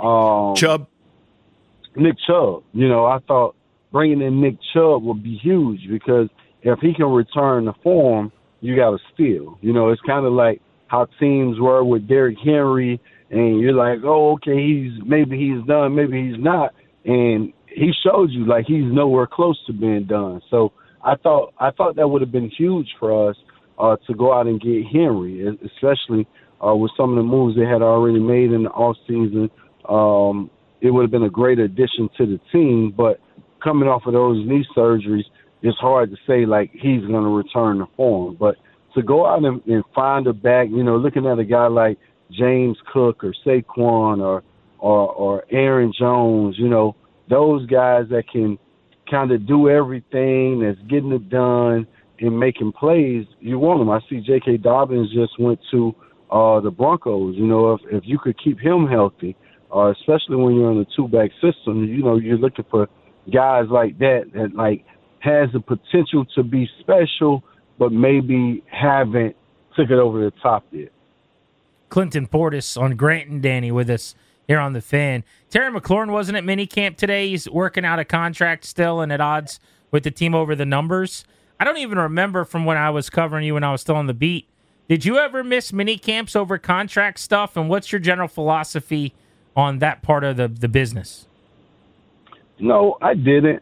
Nick Chubb. You know, I thought bringing in Nick Chubb would be huge because if he can return to form, you got to steal. You know, it's kind of like how teams were with Derrick Henry, and you're like, oh, okay, maybe he's done, maybe he's not, and he showed you like he's nowhere close to being done. So I thought that would have been huge for us to go out and get Henry, especially with some of the moves they had already made in the offseason. It would have been a great addition to the team, but coming off of those knee surgeries, it's hard to say like he's going to return to form. But to go out and find a back, you know, looking at a guy like James Cook or Saquon or Aaron Jones, you know, those guys that can kind of do everything, that's getting it done and making plays, you want them. I see J.K. Dobbins just went to the Broncos. You know, if you could keep him healthy, especially when you're in a 2-back system, you know, you're looking for guys like that like has the potential to be special, but maybe haven't took it over the top yet. Clinton Portis on Grant and Danny with us here on The Fan. Terry McLaurin wasn't at minicamp today. He's working out a contract still and at odds with the team over the numbers. I don't even remember from when I was covering you when I was still on the beat. Did you ever miss minicamps over contract stuff, and what's your general philosophy on that part of the business? No, I didn't.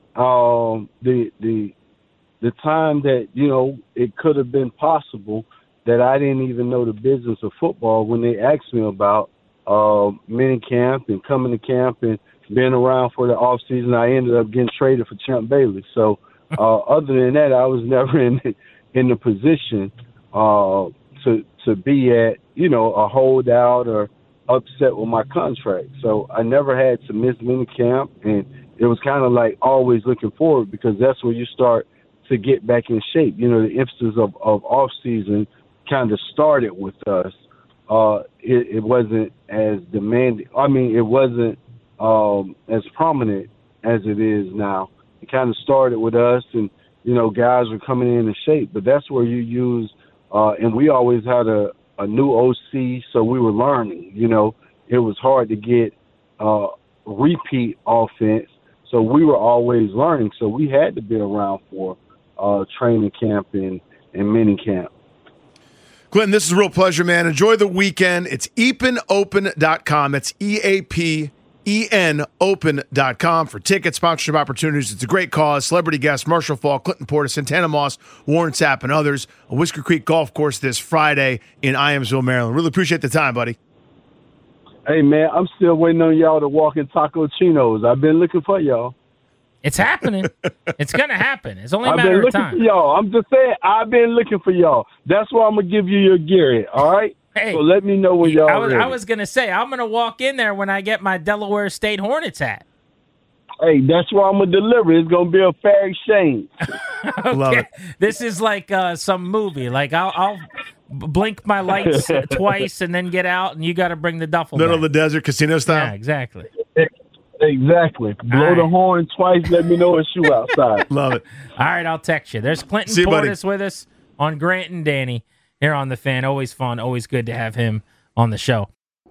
The time that, you know, it could have been possible that I didn't even know the business of football when they asked me about mini camp and coming to camp and being around for the off season, I ended up getting traded for Champ Bailey. So other than that, I was never in the position to be at, you know, a holdout or upset with my contract. So I never had to miss mini camp, and it was kind of like always looking forward because that's where you start to get back in shape. You know, the emphasis of off season kind of started with us. It wasn't as demanding. I mean, it wasn't as prominent as it is now. It kind of started with us, and, you know, guys were coming in shape. But that's where you use, and we always had a new OC, so we were learning. You know, it was hard to get repeat offense, so we were always learning. So we had to be around for training camp and mini camp. Clinton, this is a real pleasure, man. Enjoy the weekend. It's EapenOpen.com. That's EAPEN Open.com for tickets, sponsorship opportunities. It's a great cause. Celebrity guests, Marshall Faulk, Clinton Portis, Santana Moss, Warren Sapp, and others. A Whisker Creek Golf Course this Friday in Iamsville, Maryland. Really appreciate the time, buddy. Hey, man, I'm still waiting on y'all to walk in Taco Chinos. I've been looking for y'all. It's happening. It's going to happen. It's only a matter I've been of looking time. for y'all. I'm just saying, I've been looking for y'all. That's why I'm going to give you your gear, all right? Hey, so let me know when y'all I was going to say, I'm going to walk in there when I get my Delaware State Hornets hat. Hey, that's where I'm going to deliver. It's going to be a fair exchange. Okay. Love it. This is like some movie. Like I'll blink my lights twice and then get out, and you got to bring the duffel Middle back. of the desert, casino style. Yeah, exactly. Exactly. Blow the horn twice. Let me know it's you outside. Love it. All right, I'll text you. There's Clinton Portis with us on Grant and Danny here on The Fan. Always fun. Always good to have him on the show.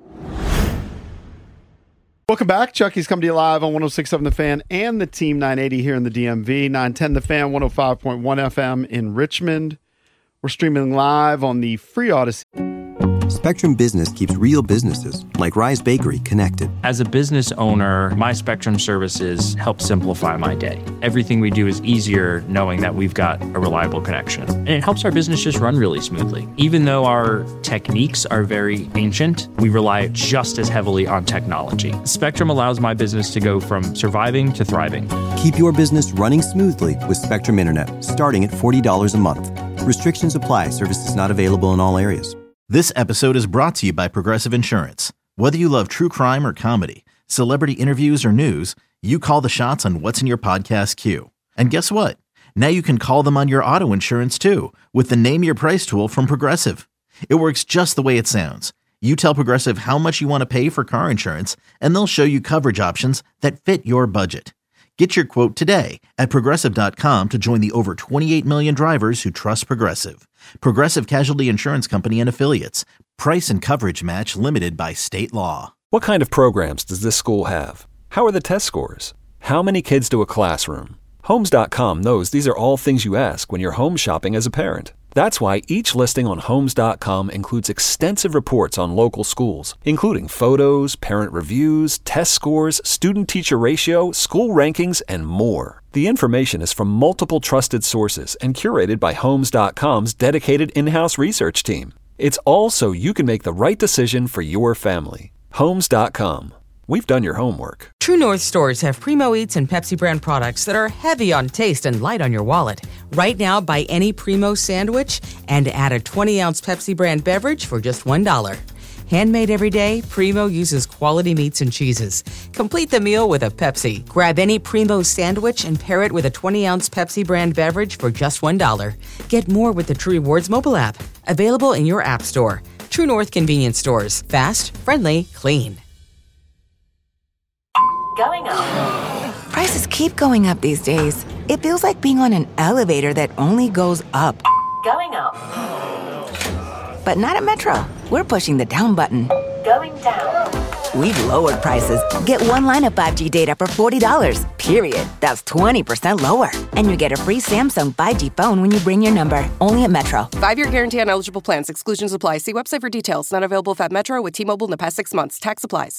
Welcome back. Chucky's coming to you live on 106.7 The Fan and the Team 980 here in the DMV. 910 The Fan, 105.1 FM in Richmond. We're streaming live on the free Odyssey. Spectrum Business keeps real businesses like Rise Bakery connected. As a business owner, my Spectrum services help simplify my day. Everything we do is easier knowing that we've got a reliable connection. And it helps our business just run really smoothly. Even though our techniques are very ancient, we rely just as heavily on technology. Spectrum allows my business to go from surviving to thriving. Keep your business running smoothly with Spectrum Internet, starting at $40 a month. Restrictions apply. Services not available in all areas. This episode is brought to you by Progressive Insurance. Whether you love true crime or comedy, celebrity interviews or news, you call the shots on what's in your podcast queue. And guess what? Now you can call them on your auto insurance too with the Name Your Price tool from Progressive. It works just the way it sounds. You tell Progressive how much you want to pay for car insurance, and they'll show you coverage options that fit your budget. Get your quote today at Progressive.com to join the over 28 million drivers who trust Progressive. Progressive Casualty Insurance Company and Affiliates. Price and coverage match limited by state law. What kind of programs does this school have? How are the test scores? How many kids do a classroom? Homes.com knows these are all things you ask when you're home shopping as a parent. That's why each listing on Homes.com includes extensive reports on local schools, including photos, parent reviews, test scores, student-teacher ratio, school rankings, and more. The information is from multiple trusted sources and curated by Homes.com's dedicated in-house research team. It's all so you can make the right decision for your family. Homes.com. We've done your homework. True North stores have Primo Eats and Pepsi brand products that are heavy on taste and light on your wallet. Right now, buy any Primo sandwich and add a 20-ounce Pepsi brand beverage for just $1. Handmade every day, Primo uses quality meats and cheeses. Complete the meal with a Pepsi. Grab any Primo sandwich and pair it with a 20-ounce Pepsi brand beverage for just $1. Get more with the True Rewards mobile app. Available in your app store. True North convenience stores. Fast, friendly, clean. Going up. Prices keep going up these days. It feels like being on an elevator that only goes up. Going up. But not at Metro. We're pushing the down button. Going down. We've lowered prices. Get one line of 5G data for $40, period. That's 20% lower. And you get a free Samsung 5G phone when you bring your number. Only at Metro. 5-year guarantee on eligible plans. Exclusions apply. See website for details. Not available if at Metro with T-Mobile in the past 6 months. Tax applies.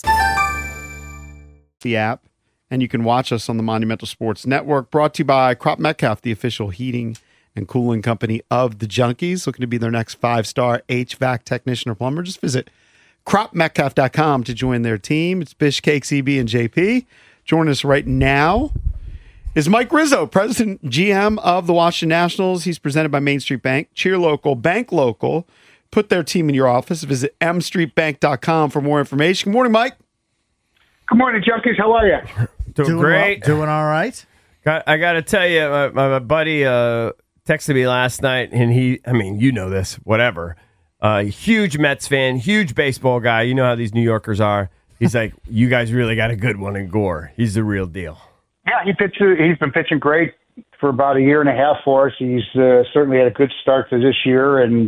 The app, and you can watch us on the Monumental Sports Network. Brought to you by Crop Metcalf, the official heating and cooling company of the Junkies. Looking to be their next 5-star HVAC technician or plumber? Just visit cropmetcalf.com to join their team. It's Bish, Cake, CB, and JP. Joining us right now is Mike Rizzo, President GM of the Washington Nationals. He's presented by Main Street Bank. Cheer local, bank local. Put their team in your office. Visit mstreetbank.com for more information. Good morning, Mike. Good morning, Junkies. How are you? Doing great. Well, doing all right. I got to tell you, my buddy texted me last night, and you know this, whatever. Huge Mets fan, huge baseball guy. You know how these New Yorkers are. He's like, you guys really got a good one in Gore. He's the real deal. Yeah, he's been pitching great for about a year and a half for us. He's certainly had a good start to this year, and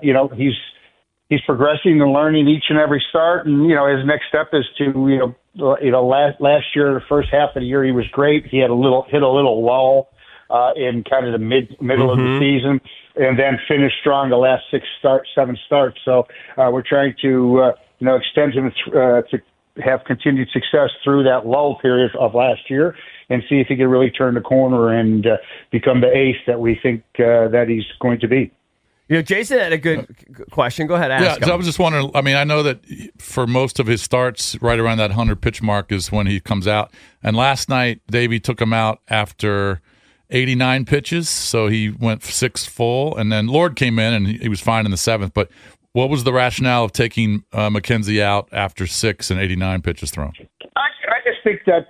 he's progressing and learning each and every start. And his next step is to last year, the first half of the year, he was great. He had hit a little lull in kind of the middle of the season, and then finished strong the last 7 starts. So we're trying to extend him to have continued success through that lull period of last year, and see if he can really turn the corner and become the ace that we think that he's going to be. Jason had a good question. Go ahead, ask him. I was just wondering, I know that for most of his starts, right around that 100-pitch mark is when he comes out. And last night, Davey took him out after 89 pitches, so he went 6 full. And then Lord came in, and he was fine in the 7th. But what was the rationale of taking McKenzie out after 6 and 89 pitches thrown? I just think that,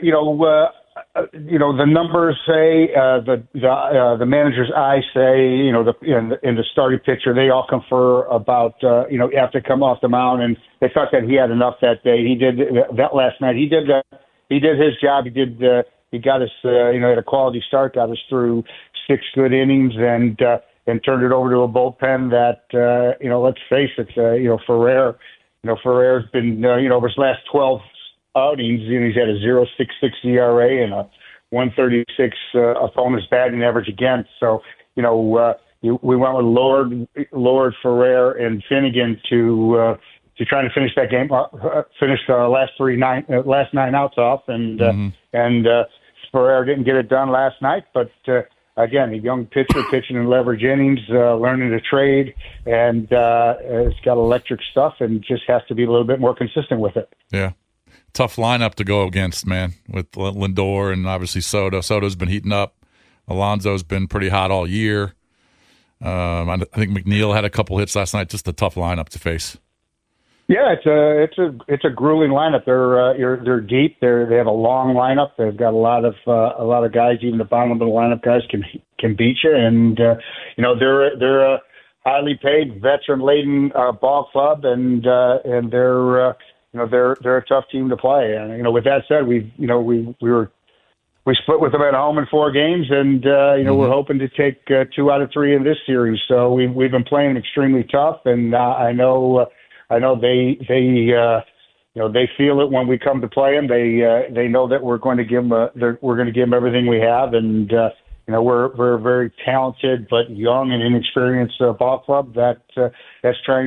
the numbers say, the manager's eyes say, in the starting pitcher, they all confer about, have to come off the mound, and they thought that he had enough that day. He did that last night. He did he did his job. He got us, had a quality start, got us through 6 good innings, and turned it over to a bullpen that, let's face it, Ferrer's been, over his last 12 outings, he's had a 0.66 ERA and a 136 opponent's batting average against. So, we went with Lord, Ferrer, and Finnegan to try to finish that game, finish the last 9 outs off, and Ferrer didn't get it done last night, but again, a young pitcher pitching in leverage innings, learning to trade, and it's got electric stuff, and just has to be a little bit more consistent with it. Yeah. Tough lineup to go against, man, with Lindor and obviously Soto. Soto's been heating up. Alonso's been pretty hot all year. I think McNeil had a couple hits last night. Just a tough lineup to face. Yeah, it's a grueling lineup. They're deep. They have a long lineup. They've got a lot of guys. Even the bottom of the lineup guys can beat you. And they're a highly paid, veteran laden ball club, and they're a tough team to play. And with that said, we split with them at home in 4 games, and we're hoping to take 2 out of 3 in this series. So we've been playing extremely tough, and I know they feel it when we come to play them. They know that we're going to give them everything we have, and we're a very talented but young and inexperienced ball club that's trying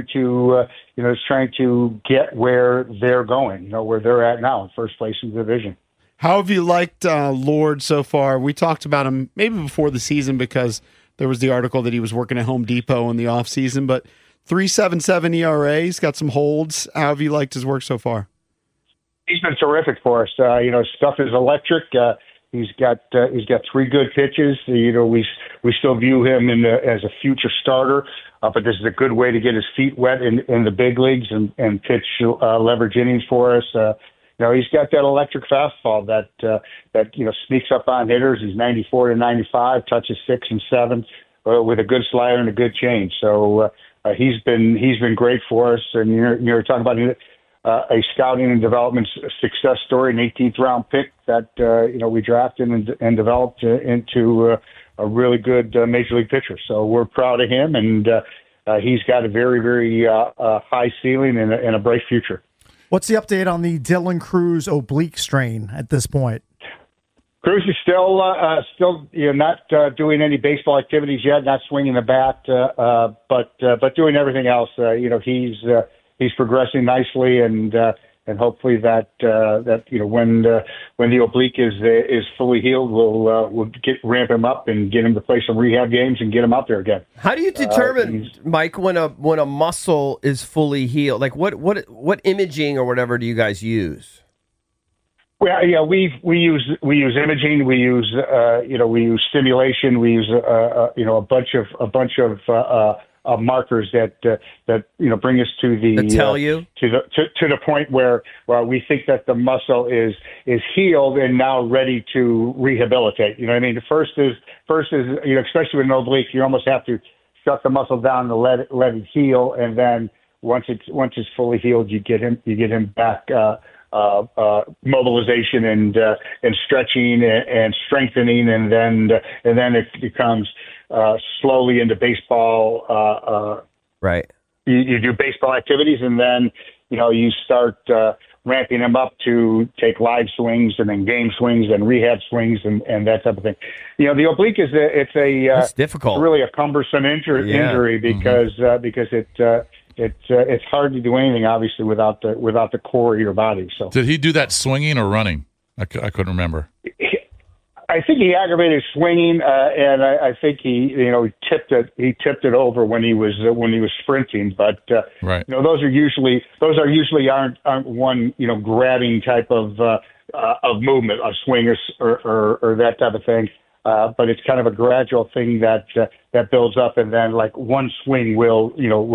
to get where they're going, where they're at now in first place in the division. How have you liked Lord so far? We talked about him maybe before the season because there was the article that he was working at Home Depot in the offseason, but 3.77 ERA. He's got some holds. How have you liked his work so far? He's been terrific for us. Stuff is electric. He's got 3 good pitches. We still view him as a future starter, but this is a good way to get his feet wet in the big leagues and pitch leverage innings for us. He's got that electric fastball that sneaks up on hitters. He's 94 to 95, touches 6 and 7 with a good slider and a good change. So. He's been great for us, and you're talking about a scouting and development success story, an 18th round pick that we drafted and developed into a really good major league pitcher. So we're proud of him, and he's got a very, very high ceiling and a bright future. What's the update on the Dylan Cruz oblique strain at this point? Cruz is still not doing any baseball activities yet, not swinging the bat, but doing everything else. He's progressing nicely, and hopefully that when the oblique is fully healed, we'll ramp him up and get him to play some rehab games and get him out there again. How do you determine, Mike, when a muscle is fully healed? Like what imaging or whatever do you guys use? Well, yeah, we use imaging, we use stimulation, we use a bunch of markers that bring us to the tell you to the point where we think that the muscle is healed and now ready to rehabilitate. The first is especially with an oblique, you almost have to shut the muscle down and let it heal, and then once it's fully healed, you get him back. Mobilization and stretching and strengthening, and then it comes slowly into baseball. Right. You do baseball activities, and then you start ramping them up to take live swings and then game swings and rehab swings and that type of thing. The oblique is it's difficult. It's really a cumbersome injury because it's hard to do anything, obviously, without the core of your body. So, did he do that swinging or running? I couldn't remember. I think he aggravated swinging, and I think he tipped it over when he was sprinting. But right. Those are usually aren't one grabbing type of movement, a swing or that type of thing. But it's kind of a gradual thing that builds up, and then like one swing will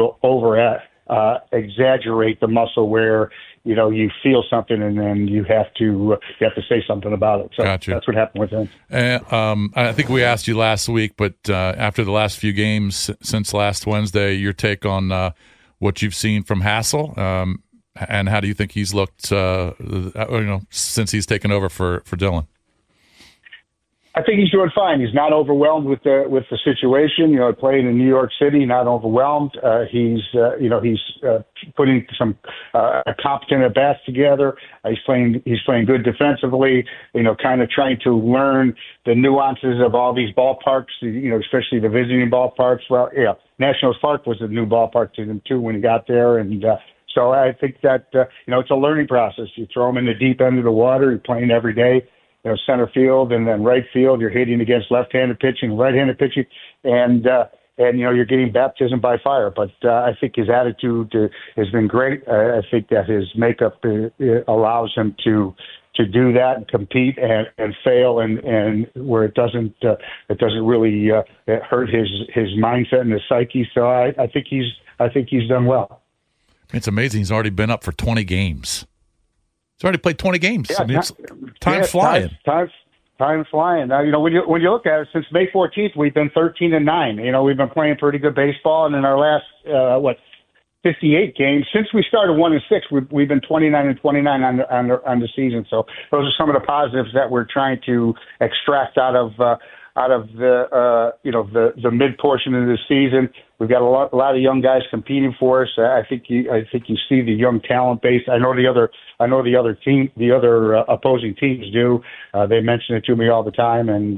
exaggerate the muscle where you feel something, and then you have to say something about it. So gotcha. That's what happened with him. I think we asked you last week, but after the last few games since last Wednesday, your take on what you've seen from Hassel. And how do you think he's looked, since he's taken over for Dylan? I think he's doing fine. He's not overwhelmed with the situation. Playing in New York City, not overwhelmed. He's putting some competent at bats together. He's playing good defensively. Kind of trying to learn the nuances of all these ballparks. Especially the visiting ballparks. Well, yeah, Nationals Park was a new ballpark to him too when he got there, and so I think that it's a learning process. You throw him in the deep end of the water. You're playing every day. Center field and then right field, you're hitting against left-handed pitching, right-handed pitching, and you're getting baptism by fire. But I think his attitude has been great. I think that his makeup allows him to do that and compete and fail and where it doesn't really hurt his mindset and his psyche. So I think he's done well. It's amazing. He's already been up for 20 games. He's already played 20 games. Yeah, I mean, time's flying. Time's flying. Now, when you look at it, since May 14th, we've been 13-9. We've been playing pretty good baseball, and in our last 58 games since we started 1-6, we've been 29-29 on the season. So those are some of the positives that we're trying to extract out of the mid portion of the season. We've got a lot of young guys competing for us. I think you see the young talent base. I know the other opposing teams do. They mention it to me all the time. And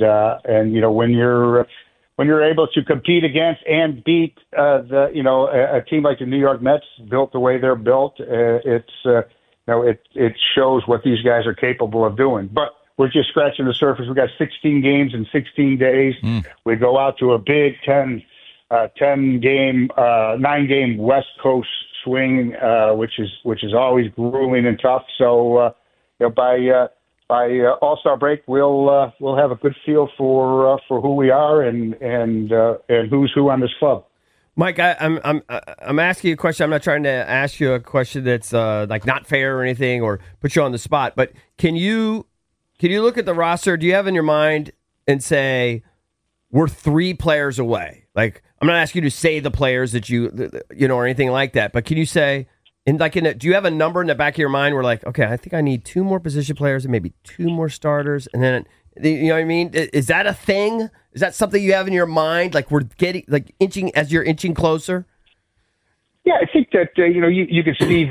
when you're able to compete against and beat a team like the New York Mets, built the way they're built, it shows what these guys are capable of doing. But we're just scratching the surface. We've got 16 games in 16 days. We go out to a big 9-game West Coast swing, which is always grueling and tough. So by All-Star break, we'll have a good feel for who we are and who's who on this club. Mike, I'm asking you a question. I'm not trying to ask you a question that's like not fair or anything or put you on the spot. But can you look at the roster? Do you have in your mind and say we're 3 players away? Like, I'm not asking you to say the players that you or anything like that. But can you say, do you have a number in the back of your mind where like, okay, I think I need 2 more position players and maybe 2 more starters, and then you know what I mean? Is that a thing? Is that something you have in your mind? Like we're getting you're inching closer. Yeah, I think that you can see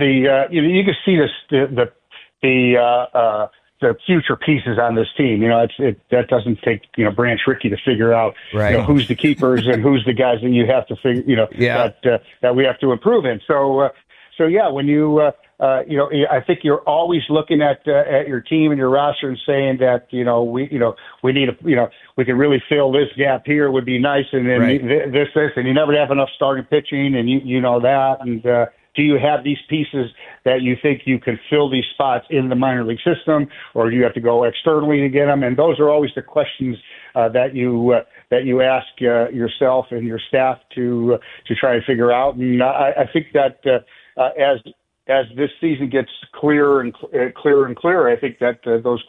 the future pieces on this team. That doesn't take Branch Rickey to figure out who's the keepers and who's the guys that you have to figure that we have to improve in. So yeah, when I think you're always looking at your team and your roster and saying that we need we can really fill this gap here would be nice, and then this and you never have enough starting pitching, and you know that. And do you have these pieces that you think you can fill these spots in the minor league system, or do you have to go externally to get them? And those are always the questions that you ask yourself and your staff to try and figure out. And I think that as this season gets clearer and clearer, I think that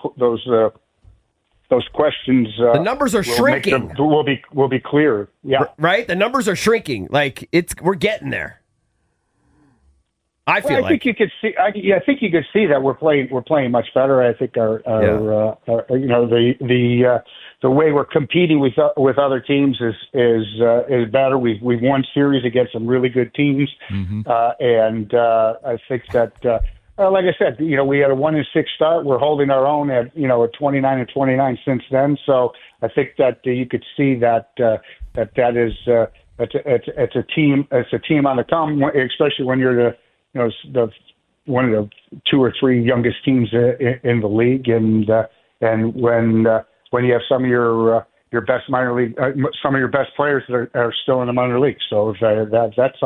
those questions the numbers are shrinking. Will be clear. Yeah, right. The numbers are shrinking. Like we're getting there. I think you could see. I think you could see that we're playing much better. I think our the way we're competing with other teams is better. We've won series against some really good teams, and I think that like I said, we had a 1-6 start. We're holding our own at 29-29 since then. So I think that you could see that is it's a team on the come, especially when you're the one of the 2 or 3 youngest teams in the league, and when you have some of your best minor league, some of your best players that are still in the minor league, so that's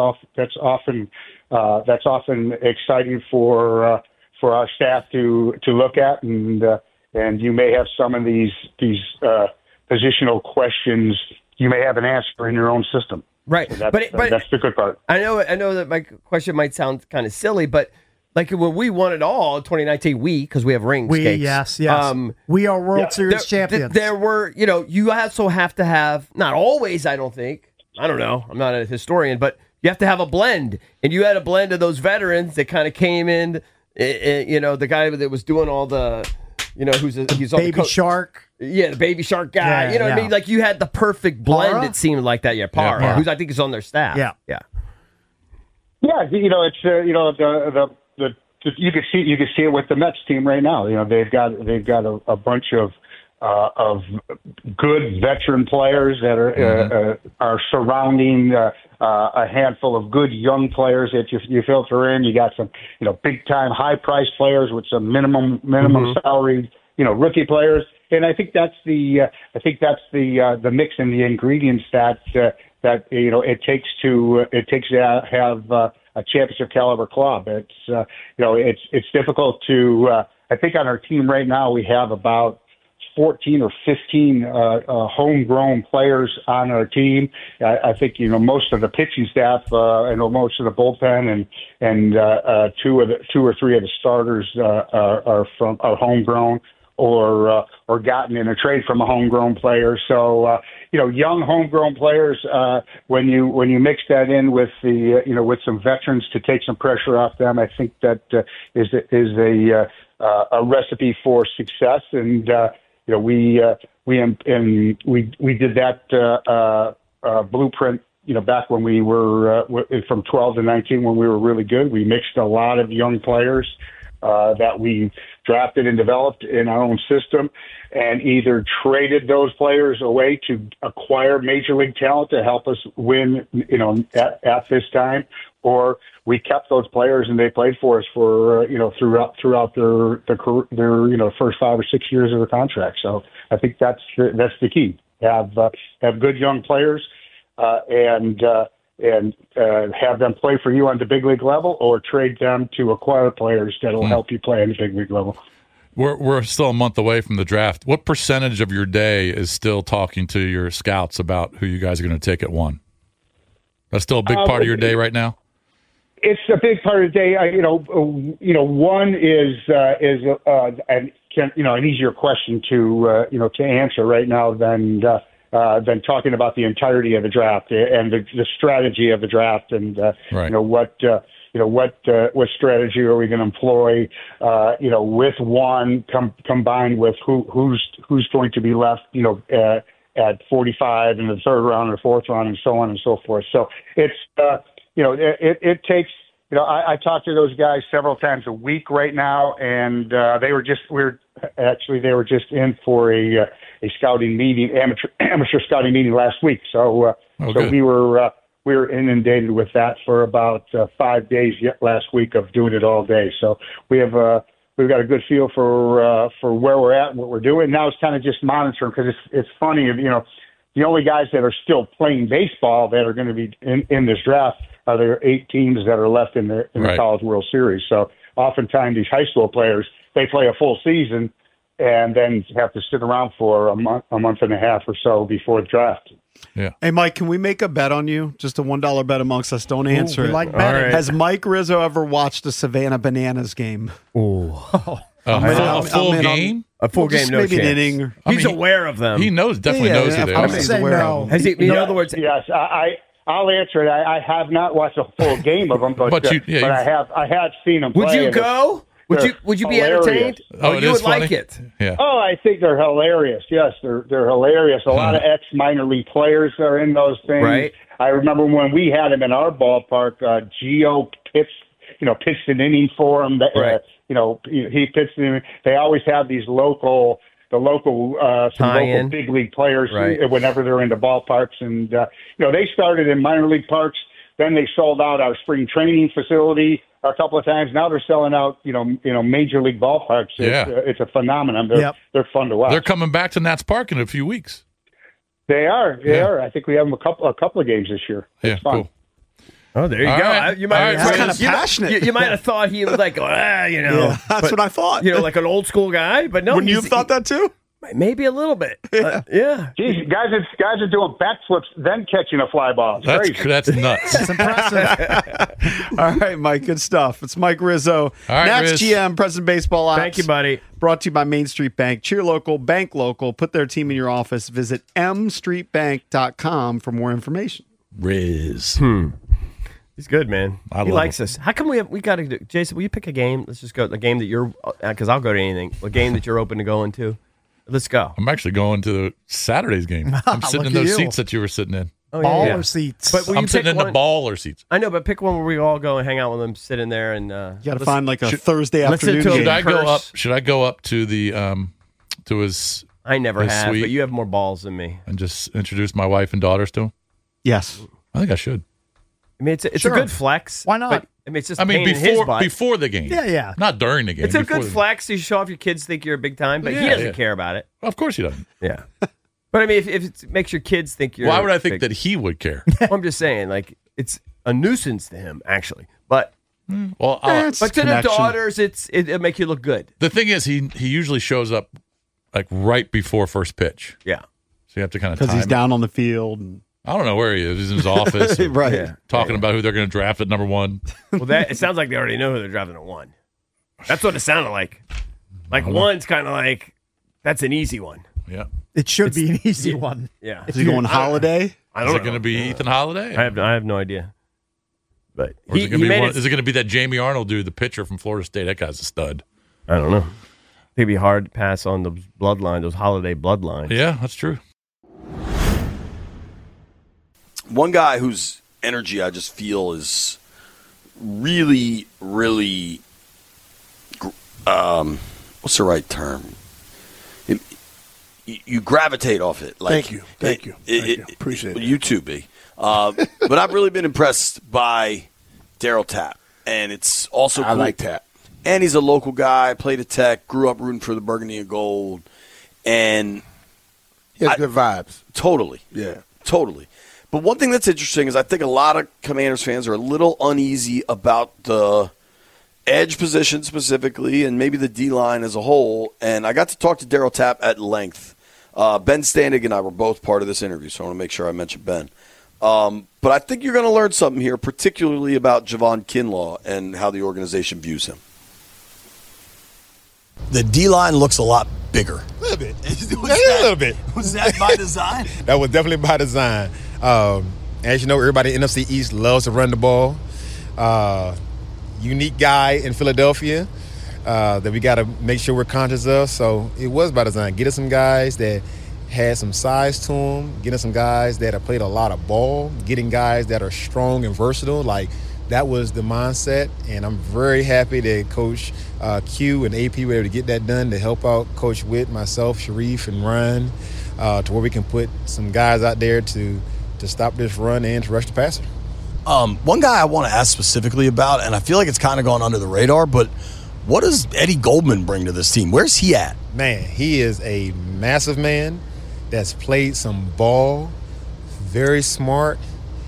often exciting for our staff to look at, and you may have some of these positional questions. You may have an answer in your own system. Right, so but that's the good part. I know that my question might sound kind of silly, but like when we won it all in 2019, because we have rings. Yes. We are World Series champions. There were, you also have to have, not always, I don't think. I don't know. I'm not a historian, but You have to have a blend, and you had a blend of those veterans that kind of came in. The guy that was doing all the, he's all Baby Shark. Yeah, the Baby Shark guy. Yeah, you know what I mean? Like you had the perfect blend. Para? It seemed like that. Yeah, Para, Yeah. who's I think is on their staff. Yeah. yeah. Yeah, it's the you can see it with the Mets team right now. They've got a bunch of good veteran players that are surrounding a handful of good young players that you filter in. You got some big time high priced players with some minimum salary rookie players, and I think that's the mix and the ingredients that it takes to have a championship caliber club. It's difficult to. I think on our team right now we have about 14 or 15 homegrown players on our team. I think most of the pitching staff, most of the bullpen, and two or three of the starters are homegrown or gotten in a trade from a homegrown player. So young homegrown players, when you mix that in with the with some veterans to take some pressure off them, I think that is a recipe for success. And we did that blueprint back when we were from 12 to 19 when we were really good. We mixed a lot of young players that we drafted and developed in our own system, and either traded those players away to acquire major league talent to help us win, at this time, or we kept those players and they played for us for throughout their first 5 or 6 years of the contract. So I think that's the key. Have good young players and have them play for you on the big league level, or trade them to acquire players that will help you play on the big league level. We're still a month away from the draft. What percentage of your day is still talking to your scouts about who you guys are going to take at 1? That's still a big part of your day right now? It's a big part of the day. One is an easier question to answer right now than talking about the entirety of the draft and the strategy of the draft and what strategy are we going to employ with one combined with who's going to be left at 45 in the third round or fourth round and so on and so forth. So it's it takes I talk to those guys several times a week right now, and they were just in for a scouting meeting, amateur scouting meeting last week. So we were inundated with that for about 5 days last week of doing it all day. So we've got a good feel for where we're at and what we're doing. Now it's kind of just monitoring, because it's funny, the only guys that are still playing baseball that are going to be in this draft are there 8 teams that are left in the College World Series. So oftentimes these high school players, they play a full season and then have to sit around for a month and a half or so before the draft. Yeah. Hey, Mike, can we make a bet on you? Just a $1 bet amongst us. Don't answer it. Like betting. Right. Has Mike Rizzo ever watched a Savannah Bananas game? A full game? A full game, no maybe chance. An inning. He's aware of them. He definitely knows who they are. I'm saying no. Has he, in other words, yes, I'll answer it. I have not watched a full game of them, but I have seen them. Would you go? Would you be entertained? You would funny. like it. Yeah. Oh, I think they're hilarious. Yes, they're hilarious. A lot of ex-minor league players are in those things. Right. I remember when we had him in our ballpark, Gio pitched an inning for him. Right. He pitched an inning. They always have these local big league players whenever they're into ballparks. And, they started in minor league parks. Then they sold out our spring training facility a couple of times. Now they're selling out, major league ballparks. It's a phenomenon. They're fun to watch. They're coming back to Nats Park in a few weeks. They are. They are. I think we have them a couple of games this year. It's fun. Cool. Oh, there you go. Right. You might That's kind of passionate. You might have thought he was like, that's what I thought. Like an old school guy, but no. Wouldn't you have thought that too? Maybe a little bit. Yeah. Geez, guys are doing backflips, then catching a fly ball. That's nuts. That's impressive. All right, Mike. Good stuff. It's Mike Rizzo, All right, Nats Riz. GM, President Baseball Ops. Thank you, buddy. Brought to you by Main Street Bank. Cheer local, bank local. Put their team in your office. Visit mstreetbank.com for more information. Riz. He's good, man. I He love likes him. us. How come we got to do? Jason, will you pick a game? Let's just go. A game that you're, because I'll go to anything. A game that you're open to going to. Let's go. I'm actually going to Saturday's game. I'm sitting in Look at those you. seats that you were sitting in. Oh, Baller seats. But will you I'm sitting pick in the one- baller seats. I know, but pick one where we all go and hang out with them, sit in there, and You got to find like a Thursday listen afternoon to game. Should I go curse. up? Should I go up to the to his? I never his have, suite but you have more balls than me. and just introduce my wife and daughters to him? Yes. I think I should. I mean, it's Sure. a good flex. Why not? But, I mean, it's just I mean, pain in his butt. before the game. Yeah. Not during the game. It's a before good the- flex. You show off your kids, think you're a big time, but he Yeah, doesn't yeah. care about it. Of course he doesn't. Yeah. But I mean, if it makes your kids think you're, Why would I think big- that he would care? Well, I'm just saying, like, it's a nuisance to him, actually. But Well, but to the daughters, it'll make you look good. the thing is, he usually shows up like right before first pitch. Yeah. So you have to kind of Because time he's it. down on the field. And I don't know where he is. He's in his office, or Right. Yeah. talking about who they're going to draft at number 1. Well, it sounds like they already know who they're drafting at 1. That's what it sounded like. Like I don't know. 1's kind of like that's an easy one. Yeah. It should be an easy one. Yeah. is he going holiday? I Is don't it know. going to be Ethan Holiday? I have no idea. But Or is it going to be made one, it- is it going to be that Jamie Arnold dude, the pitcher from Florida State? That guy's a stud. I don't know. It'd be hard to pass on those bloodline, those holiday bloodlines. Yeah, that's true. One guy whose energy I just feel is really, really, what's the right term? You gravitate off it. Like, Thank you. Appreciate it. You too, B. But I've really been impressed by Daryl Tapp, and it's also I cool. like Tapp. And he's a local guy, played at Tech, grew up rooting for the Burgundy and Gold, and He has good vibes. Totally. Yeah. Totally. But one thing that's interesting is I think a lot of Commanders fans are a little uneasy about the edge position specifically and maybe the D-line as a whole. And I got to talk to Daryl Tapp at length. Ben Standig and I were both part of this interview, so I want to make sure I mention Ben. But I think you're going to learn something here, particularly about Javon Kinlaw and how the organization views him. The D-line looks a lot bigger. A little bit. A little bit. Was that by design? That was definitely by design. As you know, everybody in NFC East loves to run the ball. Unique guy in Philadelphia that we got to make sure we're conscious of. So it was by design. Get us some guys that had some size to them. Get us some guys that have played a lot of ball. Getting guys that are strong and versatile. Like, that was the mindset, and I'm very happy that Coach Q and AP were able to get that done to help out Coach Witt, myself, Sharif, and Ryan to where we can put some guys out there to stop this run and to rush the passer. One guy I want to ask specifically about, and I feel like it's kind of gone under the radar, but what does Eddie Goldman bring to this team? Where's he at? Man, he is a massive man that's played some ball, very smart.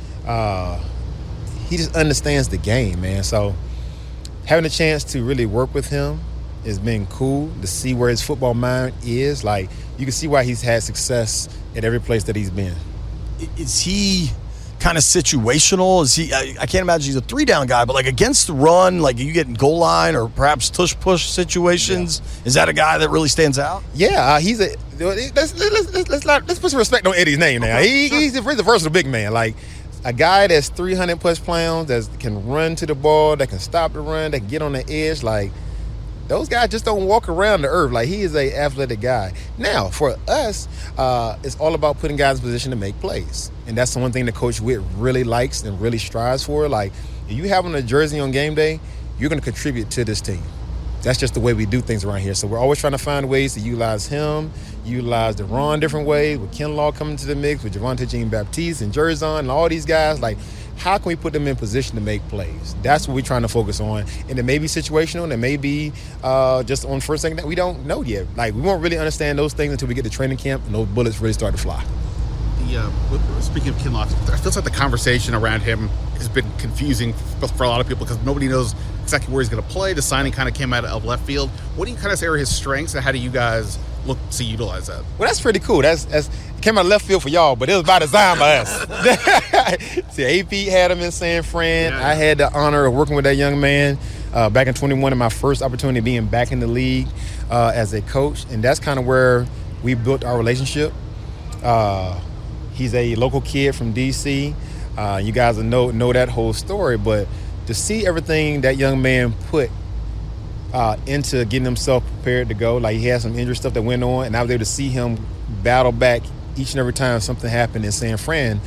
He just understands the game, man. So having a chance to really work with him has been cool to see where his football mind is. Like, you can see why he's had success at every place that he's been. Is he kind of situational? Is he? I can't imagine he's a 3-down guy, but like against the run, like you get in goal line or perhaps tush-push situations, is that a guy that really stands out? Yeah, he's a. Let's put some respect on Eddie's name now. He's a versatile big man. Like, a guy that's 300 plus pounds, that can run to the ball, that can stop the run, that can get on the edge. Like, those guys just don't walk around the earth. Like, he is a athletic guy. Now, for us, it's all about putting guys in position to make plays. And that's the one thing that Coach Witt really likes and really strives for. Like, if you have on a jersey on game day, you're going to contribute to this team. That's just the way we do things around here. So we're always trying to find ways to utilize him, utilize Deron different ways, with Kinlaw coming to the mix, with Javonte Jean-Baptiste and Jerzon and all these guys. Like, how can we put them in position to make plays? That's what we're trying to focus on. And it may be situational, and it may be just on first thing that we don't know yet. Like, we won't really understand those things until we get to training camp and those bullets really start to fly. Speaking of Kinlaw, it feels like the conversation around him has been confusing for a lot of people because nobody knows exactly where he's going to play. The signing kind of came out of left field. What do you kind of say are his strengths, and how do you guys look to utilize that? Well, that's pretty cool. That's it came out of left field for y'all, but it was by design by us. See, AP had him in San Fran. I had the honor of working with that young man back in 21 in my first opportunity being back in the league as a coach, and that's kind of where we built our relationship. He's a local kid from D.C., You guys will know that whole story, but to see everything that young man put into getting himself prepared to go, like he had some injury stuff that went on, and I was able to see him battle back each and every time something happened in San Fran,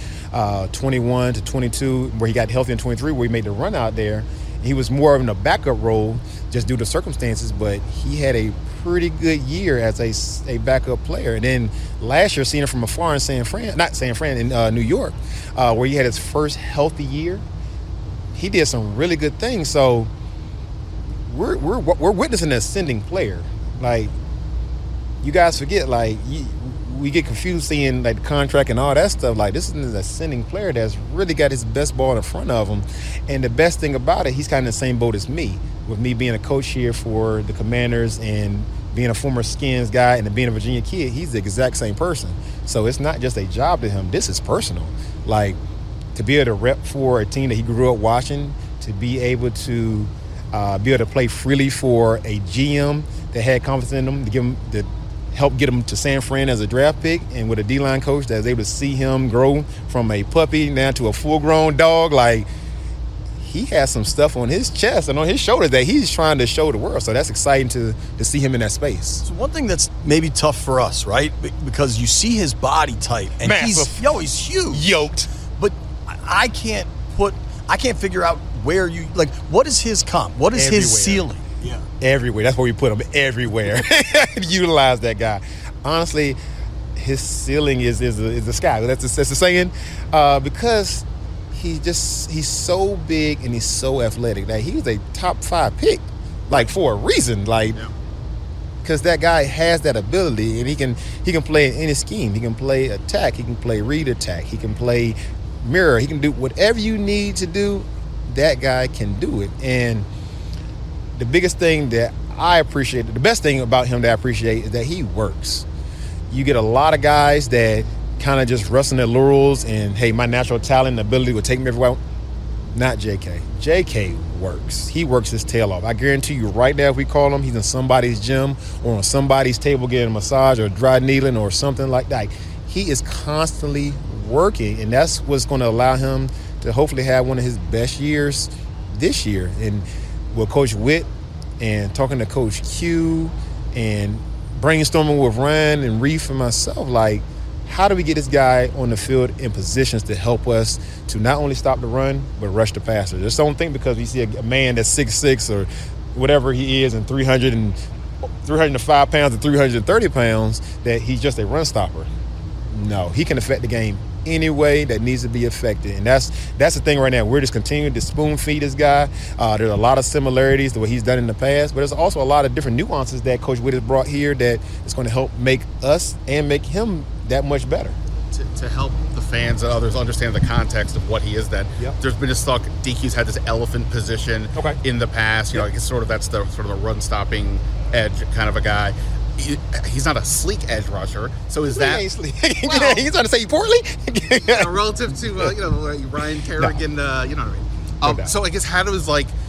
21 to 22, where he got healthy in 23, where he made the run out there. He was more in a backup role just due to circumstances, but he had a pretty good year as a backup player. And then last year, seeing him from afar in New York, where he had his first healthy year, he did some really good things. So we're witnessing an ascending player. Like, you guys forget, like, we get confused seeing like the contract and all that stuff. Like, this is an ascending player that's really got his best ball in front of him. And the best thing about it, he's kind of in the same boat as me. With me being a coach here for the Commanders and being a former Skins guy and being a Virginia kid, he's the exact same person. So it's not just a job to him. This is personal. Like, to be able to rep for a team that he grew up watching, to be able to play freely for a GM that had confidence in him, to give him the help get him to San Fran as a draft pick, and with a D-line coach that was able to see him grow from a puppy now to a full-grown dog. Like, he has some stuff on his chest and on his shoulders that he's trying to show the world. So that's exciting to see him in that space. So one thing that's maybe tough for us, right? Because you see his body type, and he's huge, yoked. But I can't figure out where what is his comp? What is his ceiling? Yeah, everywhere. That's where we put him. Everywhere. Utilize that guy. Honestly, his ceiling is the sky. That's the saying, because he's so big and he's so athletic. Like, he was a top 5 pick, like, for a reason. Like, because that guy has that ability, and he can play in any scheme. He can play attack. He can play read attack. He can play mirror. He can do whatever you need to do. That guy can do it. And the biggest thing that I appreciate, the best thing about him that I appreciate, is that he works. You get a lot of guys that kind of just rest on their laurels and, hey, my natural talent and ability will take me everywhere. Not JK. JK works. He works his tail off. I guarantee you right now, if we call him, he's in somebody's gym or on somebody's table getting a massage or dry needling or something like that. He is constantly working, and that's what's going to allow him to hopefully have one of his best years this year. And with Coach Witt and talking to Coach Q and brainstorming with Ryan and Reef and myself, like, how do we get this guy on the field in positions to help us to not only stop the run, but rush the passer? Just don't think because we see a man that's 6'6" or whatever he is and 305 pounds and 330 pounds that he's just a run stopper. No, he can affect the game any way that needs to be affected. And that's the thing right now. We're just continuing to spoon feed this guy. There's a lot of similarities to what he's done in the past, but there's also a lot of different nuances that Coach Witt has brought here that is going to help make us and make him that much better. To help the fans and others understand the context of what he is, that there's been this talk, DQ's had this elephant position in the past. You know, it's that's the sort of the run-stopping edge kind of a guy. He's not a sleek edge rusher, so is that? Sleek. Well, he's trying to say you poorly. Relative to Ryan Kerrigan, you know what I mean. So I guess how does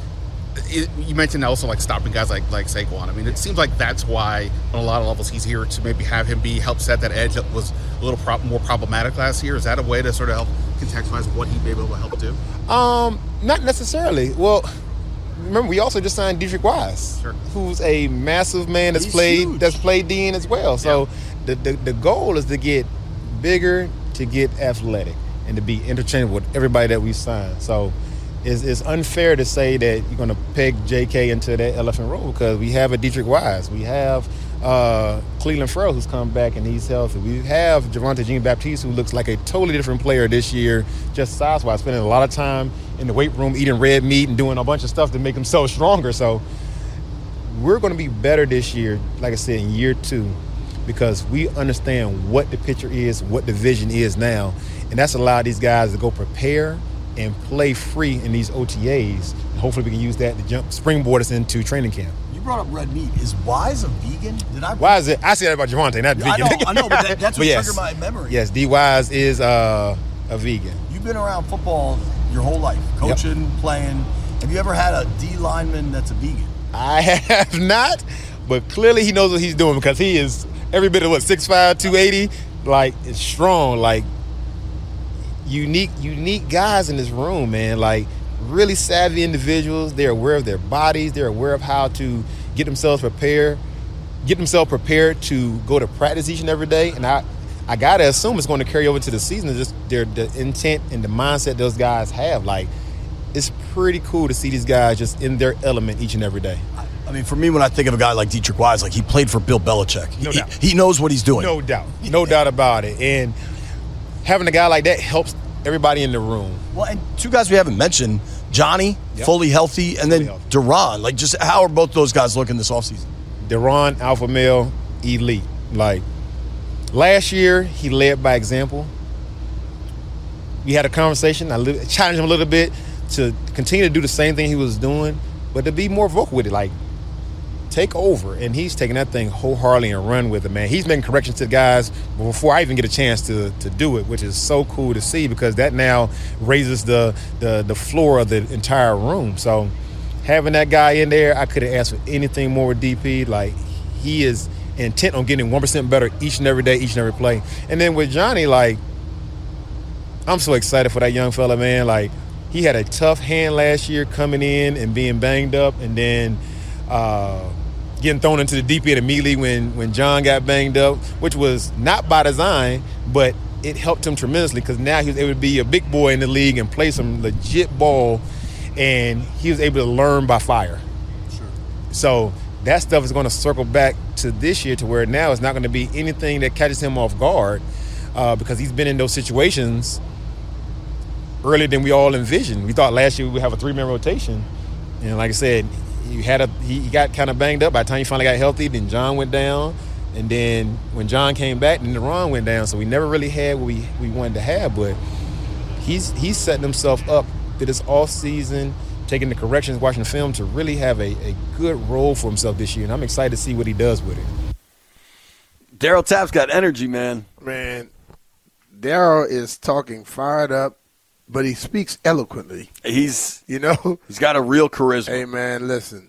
you mentioned also stopping guys like Saquon. I mean, it seems like that's why on a lot of levels he's here to maybe have him help set that edge that was a little more problematic last year. Is that a way to sort of help contextualize what he'd be able to help do? Not necessarily. Well, remember, we also just signed Deatrich Wise, who's a massive man that's played DN as well. So the goal is to get bigger, to get athletic, and to be interchangeable with everybody that we sign. So it's unfair to say that you're going to peg JK into that elephant role because we have a Deatrich Wise. We have Cleveland Ferrell, who's come back and he's healthy. We have Javonte Jean-Baptiste, who looks like a totally different player this year, just size-wise, spending a lot of time in the weight room eating red meat and doing a bunch of stuff to make himself stronger. So we're going to be better this year, like I said, in year 2, because we understand what the picture is, what the vision is now, and that's allowed these guys to go prepare and play free in these OTAs. And hopefully we can use that to springboard us into training camp. You brought up red meat. Is Wise a vegan? Wise, I say that about Javonte, not vegan. I know, but that's what triggered my memory. Yes, D. Wise is a vegan. You've been around football your whole life, coaching, playing. Have you ever had a D lineman that's a vegan? I have not, but clearly he knows what he's doing because he is every bit of 6'5", 280, it's strong. unique guys in this room, man. Like really savvy individuals. They're aware of their bodies. They're aware of how to get themselves prepared to go to practice each and every day. And I gotta assume it's going to carry over to the season. Just the intent and the mindset those guys have. Like it's pretty cool to see these guys just in their element each and every day. I mean, for me, when I think of a guy like Dietrich Wise, like he played for Bill Belichick. No doubt. He knows what he's doing. No doubt about it. And having a guy like that helps everybody in the room. Well, and two guys we haven't mentioned, Johnny, fully healthy, and then Duran. Like, just how are both those guys looking this offseason? Duran, alpha male, elite. Like, last year, he led by example. We had a conversation. I challenged him a little bit to continue to do the same thing he was doing, but to be more vocal with it. Like, take over. And he's taking that thing wholeheartedly and run with it, man. He's making corrections to the guys before I even get a chance to do it, which is so cool to see because that now raises the floor of the entire room. So having that guy in there, I couldn't ask for anything more with DP. Like, he is intent on getting 1% better each and every day, each and every play. And then with Johnny, like, I'm so excited for that young fella, man. Like, he had a tough hand last year coming in and being banged up and then getting thrown into the deep end immediately when John got banged up, which was not by design, but it helped him tremendously because now he was able to be a big boy in the league and play some legit ball, and he was able to learn by fire. Sure. So that stuff is going to circle back to this year to where now it's not going to be anything that catches him off guard because he's been in those situations earlier than we all envisioned. We thought last year we would have a 3-man rotation, and like I said, he got kind of banged up by the time he finally got healthy. Then John went down, and then when John came back, then Duran went down. So we never really had what we wanted to have. But he's setting himself up for this off season, taking the corrections, watching the film to really have a good role for himself this year. And I'm excited to see what he does with it. Daryl Tapp's got energy, man. Man, Daryl is talking fired up, but he speaks eloquently. He's got a real charisma. Hey, man, listen.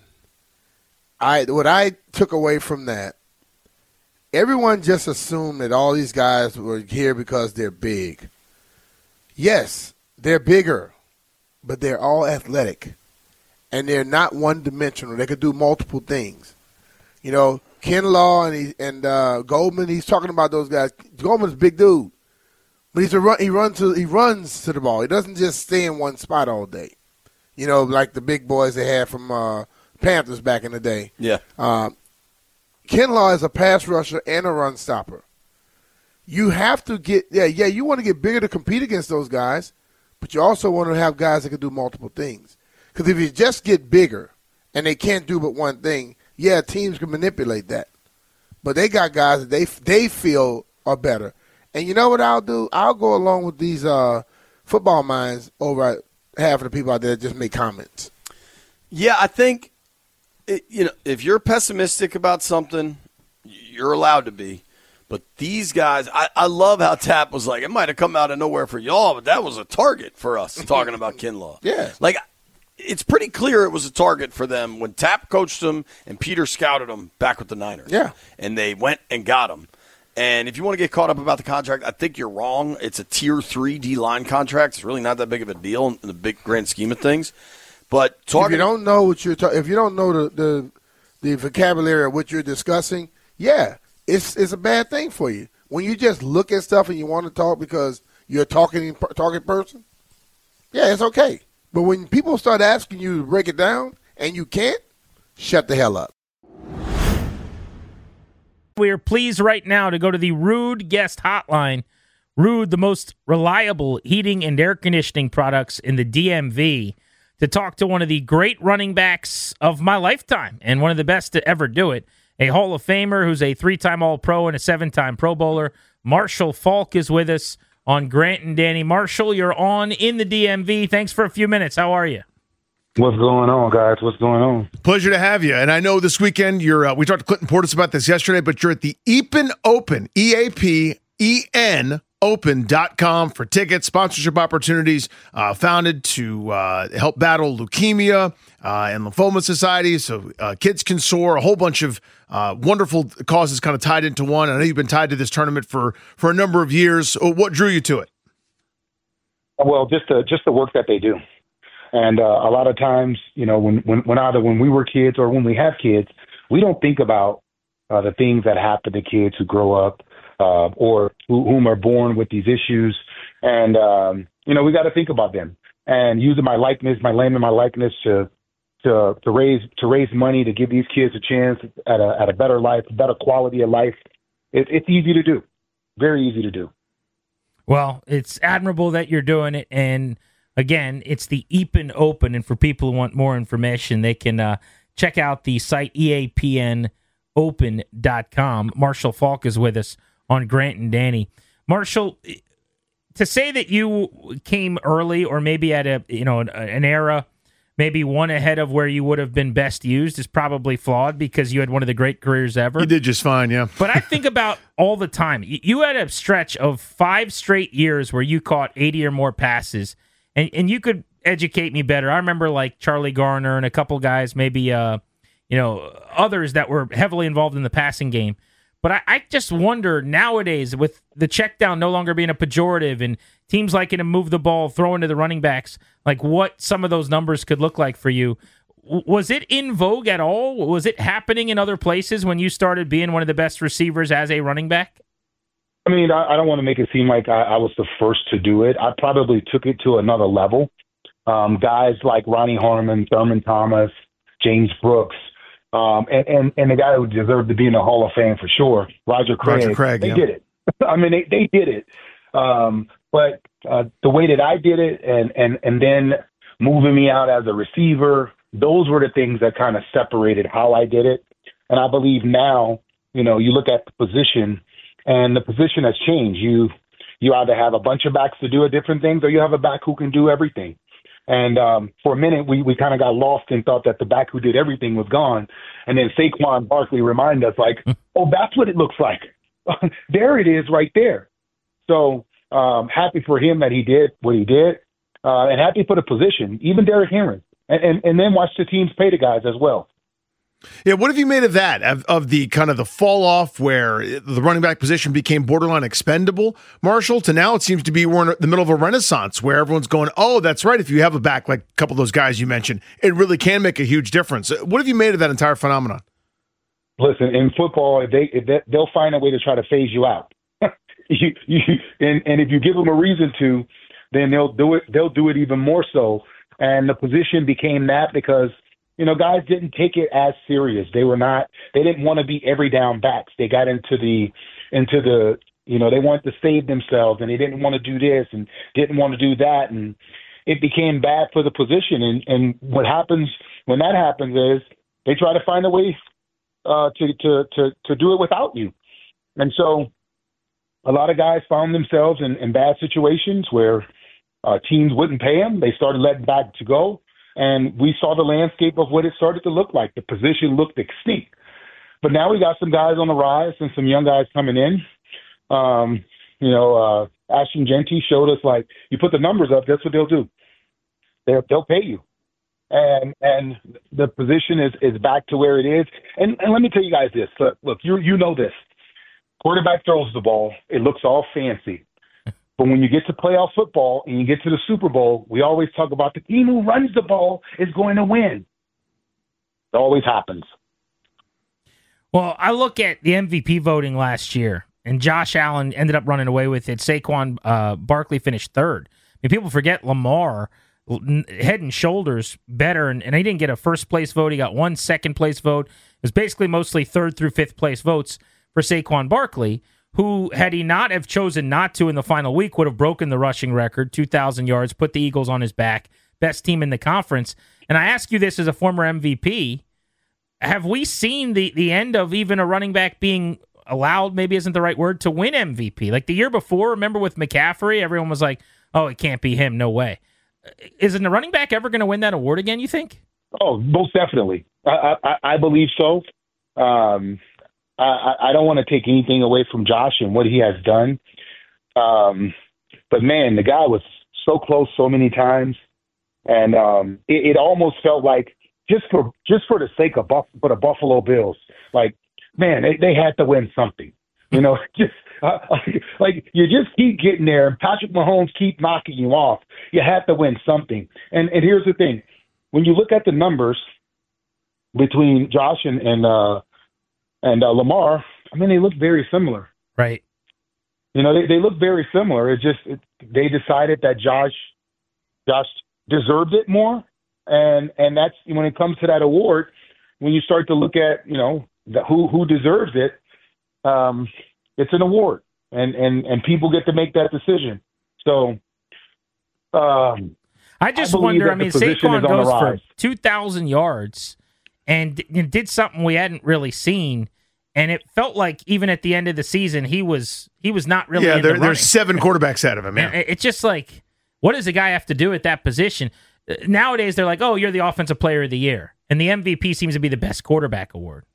What I took away from that, everyone just assumed that all these guys were here because they're big. Yes, they're bigger, but they're all athletic, and they're not one-dimensional. They could do multiple things. You know, Kinlaw and Goldman, he's talking about those guys. Goldman's a big dude. But he runs to the ball. He doesn't just stay in one spot all day. You know, like the big boys they had from Panthers back in the day. Yeah. Kinlaw is a pass rusher and a run stopper. You have to get you want to get bigger to compete against those guys, but you also want to have guys that can do multiple things. Because if you just get bigger and they can't do but one thing, teams can manipulate that. But they got guys that they feel are better. And you know what I'll do? I'll go along with these football minds over half of the people out there that just make comments. Yeah, I think, if you're pessimistic about something, you're allowed to be. But these guys, I love how Tapp was like, it might have come out of nowhere for y'all, but that was a target for us, talking about Kinlaw. Yeah. Like, it's pretty clear it was a target for them when Tapp coached them and Peter scouted them back with the Niners. Yeah. And they went and got him. And if you want to get caught up about the contract, I think you're wrong. It's a Tier 3 D-line contract. It's really not that big of a deal in the big grand scheme of things. But if you don't know what you're if you don't know the vocabulary of what you're discussing, it's a bad thing for you. When you just look at stuff and you want to talk because you're a talking person, it's okay. But when people start asking you to break it down and you can't, shut the hell up. We are pleased right now to go to the Ruud guest hotline. Ruud, the most reliable heating and air conditioning products in the DMV, to talk to one of the great running backs of my lifetime and one of the best to ever do it. A Hall of Famer who's a 3-time All-Pro and a 7-time Pro Bowler. Marshall Faulk is with us on Grant and Danny. Marshall, you're on in the DMV. Thanks for a few minutes. How are you? What's going on, guys? What's going on? Pleasure to have you. And I know this weekend you're. We talked to Clinton Portis about this yesterday, but you're at the EAPEN Open, EAPEN Open.com for tickets, sponsorship opportunities, founded to help battle leukemia and lymphoma societies, so kids can soar. A whole bunch of wonderful causes kind of tied into one. I know you've been tied to this tournament for a number of years. What drew you to it? Well, just the work that they do. And a lot of times, when either when we were kids or when we have kids, we don't think about the things that happen to kids who grow up or whom are born with these issues. And, we got to think about them and using my likeness, my name and my likeness to raise money to give these kids a chance at a better life, a better quality of life. It's easy to do. Very easy to do. Well, it's admirable that you're doing it. And again, it's the EAPN Open. And for people who want more information, they can check out the site EAPNOpen.com. Marshall Faulk is with us on Grant and Danny. Marshall, to say that you came early or maybe at an era, maybe one ahead of where you would have been best used is probably flawed because you had one of the great careers ever. You did just fine, yeah. But I think about all the time. You had a stretch of 5 straight years where you caught 80 or more passes, and you could educate me better. I remember like Charlie Garner and a couple guys, maybe others that were heavily involved in the passing game. But I just wonder nowadays with the check down no longer being a pejorative and teams liking to move the ball, throw into the running backs, like what some of those numbers could look like for you. Was it in vogue at all? Was it happening in other places when you started being one of the best receivers as a running back? I mean, I don't want to make it seem like I was the first to do it. I probably took it to another level. Guys like Ronnie Harmon, Thurman Thomas, James Brooks, and the guy who deserved to be in the Hall of Fame for sure, Roger Craig. They did it. I mean, they did it. But the way that I did it and then moving me out as a receiver, those were the things that kind of separated how I did it. And I believe now, you look at the position and the position has changed. You either have a bunch of backs to do different things or you have a back who can do everything. And for a minute, we kind of got lost and thought that the back who did everything was gone. And then Saquon Barkley reminded us like, oh, that's what it looks like. There it is right there. So happy for him that he did what he did and happy for the position, even Derrick Henry. And then watch the teams pay the guys as well. Yeah, what have you made of that, of the kind of the fall off where the running back position became borderline expendable, Marshall, to now it seems to be we're in the middle of a renaissance where everyone's going, oh, that's right, if you have a back like a couple of those guys you mentioned, it really can make a huge difference. What have you made of that entire phenomenon? Listen, in football, they'll find a way to try to phase you out. And if you give them a reason to, then they'll do it. They'll do it even more so. And the position became that because guys didn't take it as serious. They didn't want to be every down backs. They got into the they wanted to save themselves and they didn't want to do this and didn't want to do that. And it became bad for the position. And what happens when that happens is they try to find a way to do it without you. And so a lot of guys found themselves in bad situations where teams wouldn't pay them. They started letting back to go. And we saw the landscape of what it started to look like. The position looked extinct. But now we got some guys on the rise and some young guys coming in. Ashton Jeanty showed us, like, you put the numbers up, that's what they'll do. They'll pay you. And the position is back to where it is. And let me tell you guys this. Look, you know this. Quarterback throws the ball. It looks all fancy. But when you get to playoff football and you get to the Super Bowl, we always talk about the team who runs the ball is going to win. It always happens. Well, I look at the MVP voting last year, and Josh Allen ended up running away with it. Saquon Barkley finished third. I mean, people forget Lamar, head and shoulders better, and he didn't get a first-place vote. He got one second-place vote. It was basically mostly third through fifth-place votes for Saquon Barkley, who, had he not have chosen not to in the final week, would have broken the rushing record, 2,000 yards, put the Eagles on his back, best team in the conference. And I ask you this as a former MVP, have we seen the end of even a running back being allowed, maybe isn't the right word, to win MVP? Like the year before, remember with McCaffrey, everyone was like, oh, it can't be him, no way. Isn't the running back ever going to win that award again, you think? Oh, most definitely. I believe so. I don't want to take anything away from Josh and what he has done. But, man, the guy was so close so many times. And it almost felt like just for the sake of for the Buffalo Bills, like, man, they had to win something. Like you just keep getting there. Patrick Mahomes keep knocking you off. You have to win something. And here's the thing: when you look at the numbers between Josh and Lamar, I mean, they look very similar. Right. You know, they look very similar. It's just they decided that Josh deserved it more, and that's when it comes to that award. When you start to look at who deserves it, it's an award, and people get to make that decision. So, I just wonder. I mean, Saquon goes for 2,000 yards and did something we hadn't really seen. And it felt like even at the end of the season, he was not really. Yeah, in the running. there's 7 quarterbacks out of him. Yeah. It's just like, what does a guy have to do at that position? Nowadays, they're like, oh, you're the offensive player of the year, and the MVP seems to be the best quarterback award.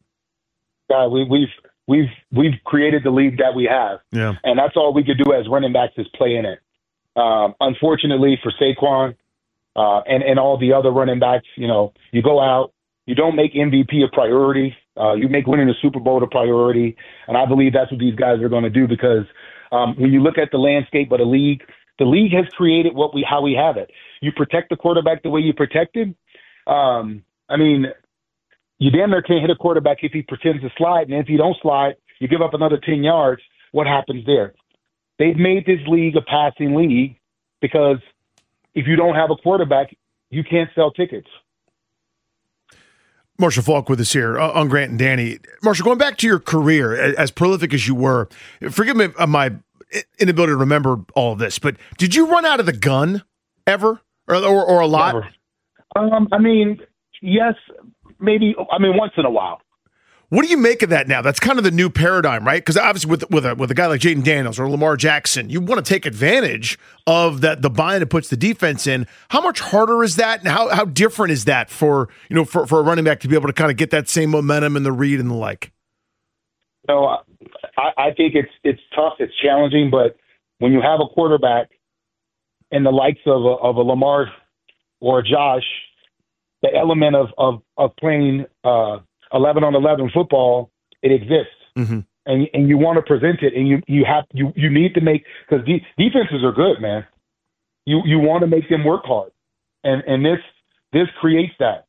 We've created the league that we have, and that's all we could do as running backs is play in it. Unfortunately for Saquon and all the other running backs, you go out, you don't make MVP a priority. You make winning the Super Bowl a priority, and I believe that's what these guys are going to do because when you look at the landscape of the league has created how we have it. You protect the quarterback the way you protect him. I mean, you damn near can't hit a quarterback if he pretends to slide, and if you don't slide, you give up another 10 yards. What happens there? They've made this league a passing league because if you don't have a quarterback, you can't sell tickets. Marshall Faulk with us here on Grant and Danny. Marshall, going back to your career, as prolific as you were, forgive me of my inability to remember all of this, but did you run out of the gun ever or a lot? Never. I mean, yes, maybe. I mean, once in a while. What do you make of that now? That's kind of the new paradigm, right? Because obviously with a guy like Jaden Daniels or Lamar Jackson, you want to take advantage of that, the bind it puts the defense in. How much harder is that, and how different is that for a running back to be able to kind of get that same momentum and the read and the like? No, I think it's tough, it's challenging, but when you have a quarterback and the likes of a Lamar or a Josh, the element of playing 11-on-11 football, it exists, and you want to present it, and you need to make, because defenses are good, man. You want to make them work hard, and this creates that.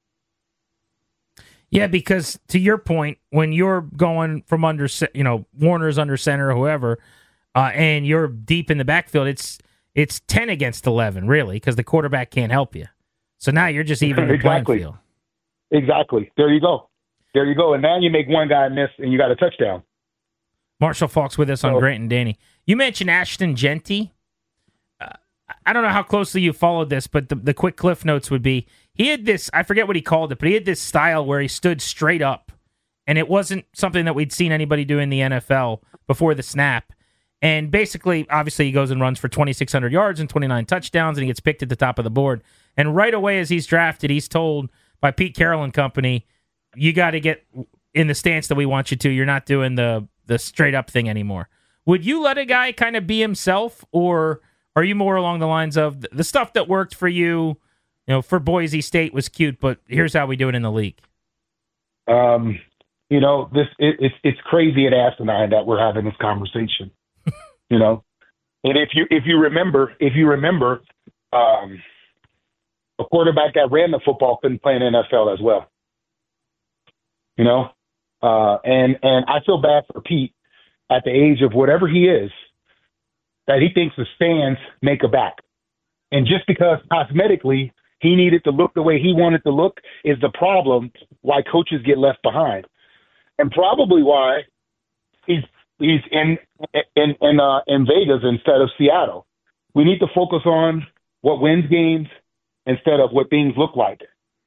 Yeah, because to your point, when you're going from under, Warner's under center or whoever, and you're deep in the backfield, it's 10 against 11, really, because the quarterback can't help you. So now you're just even in the playing field. Exactly. There you go. And now you make one guy miss, and you got a touchdown. Marshall Faulk's with us on Grant and Danny. You mentioned Ashton Jeanty. I don't know how closely you followed this, but the quick cliff notes would be, he had this, I forget what he called it, but he had this style where he stood straight up, and it wasn't something that we'd seen anybody do in the NFL before the snap. And basically, obviously, he goes and runs for 2,600 yards and 29 touchdowns, and he gets picked at the top of the board. And right away as he's drafted, he's told by Pete Carroll and company, you got to get in the stance that we want you to. You're not doing the straight-up thing anymore. Would you let a guy kind of be himself, or are you more along the lines of the stuff that worked for you, for Boise State was cute, but here's how we do it in the league? It's crazy and asinine that we're having this conversation. And if you remember, a quarterback that ran the football couldn't play in the NFL as well. And I feel bad for Pete at the age of whatever he is, that he thinks the stands make a back. And just because cosmetically he needed to look the way he wanted to look is the problem why coaches get left behind. And probably why he's in Vegas instead of Seattle. We need to focus on what wins games instead of what things look like.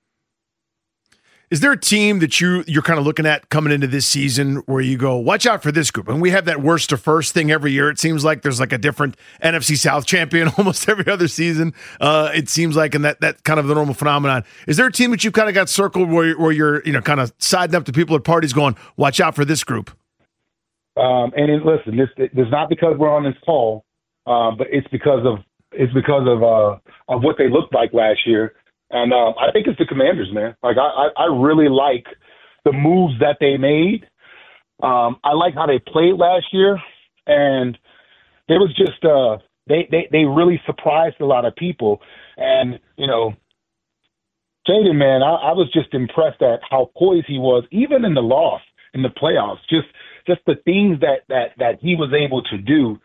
Is there a team that you're kind of looking at coming into this season where you go, watch out for this group? And we have that worst to first thing every year. It seems like there's like a different NFC South champion almost every other season. It semes like, and that kind of the normal phenomenon. Is there a team that you've kind of got circled where you're kind of siding up to people at parties going, watch out for this group? Listen, this is not because we're on this call, but it's because of what they looked like last year. And I think it's the Commanders, man. Like I really like the moves that they made. I like how they played last year. And there was just they really surprised a lot of people. And, Jaden, man, I was just impressed at how poised he was, even in the loss, in the playoffs, just the things that he was able to do.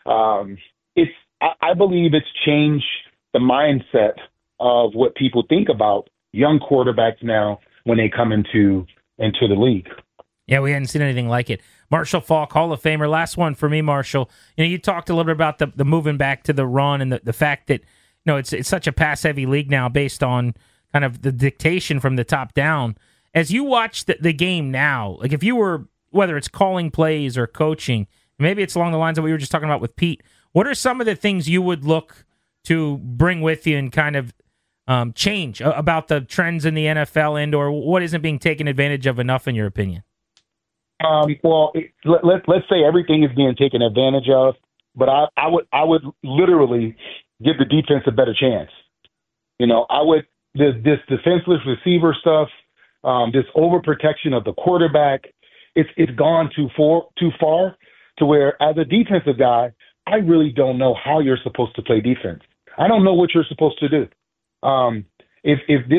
I believe it's changed the mindset of what people think about young quarterbacks now when they come into the league. Yeah, we hadn't seen anything like it. Marshall Faulk, Hall of Famer. Last one for me, Marshall. You talked a little bit about the moving back to the run and the fact that it's such a pass-heavy league now based on kind of the dictation from the top down. As you watch the game now, like if you were, whether it's calling plays or coaching, maybe it's along the lines of what we were just talking about with Pete, what are some of the things you would look to bring with you and kind of change about the trends in the NFL and or what isn't being taken advantage of enough in your opinion? Well, let's say everything is being taken advantage of, but I would literally give the defense a better chance. This defenseless receiver stuff, this overprotection of the quarterback, it's gone too far to where, as a defensive guy, I really don't know how you're supposed to play defense. I don't know what you're supposed to do. If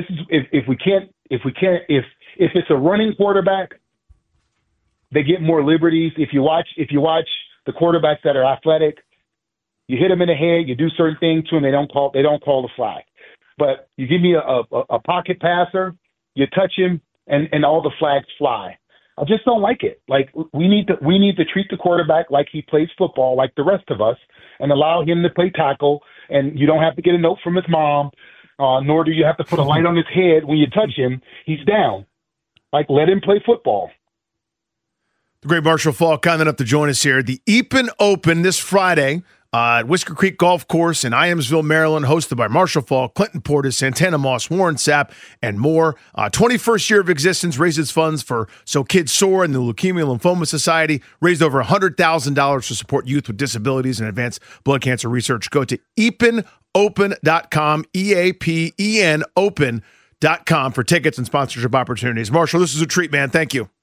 it's a running quarterback, they get more liberties. If you watch the quarterbacks that are athletic, you hit them in the head, you do certain things to them, they don't call the flag. But you give me a pocket passer, you touch him, and all the flags fly. I just don't like it. Like we need to treat the quarterback like he plays football, like the rest of us, and allow him to play tackle. And you don't have to get a note from his mom, nor do you have to put a light on his head when you touch him. He's down. Like let him play football. The great Marshall Faulk kind enough to join us here. The Eapen Open this Friday at Whisker Creek Golf Course in Iamsville, Maryland, hosted by Marshall Faulk, Clinton Portis, Santana Moss, Warren Sapp, and more. 21st year of existence, raises funds for So Kids Soar and the Leukemia Lymphoma Society, raised over $100,000 to support youth with disabilities and advance blood cancer research. Go to EapenOpen.com, EAPEN Open.com for tickets and sponsorship opportunities. Marshall, this is a treat, man. Thank you.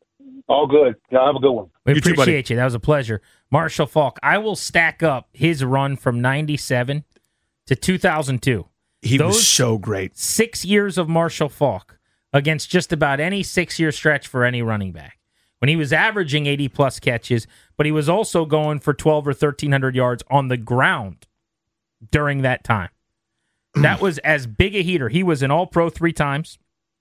All good. Yeah, have a good one. We appreciate you. That was a pleasure. Marshall Faulk, I will stack up his run from 97 to 2002. He was so great. 6 years of Marshall Faulk against just about any 6-year stretch for any running back. When he was averaging 80-plus catches, but he was also going for 1,200 or 1,300 yards on the ground during that time. That was as big a heater. He was an All-Pro 3 times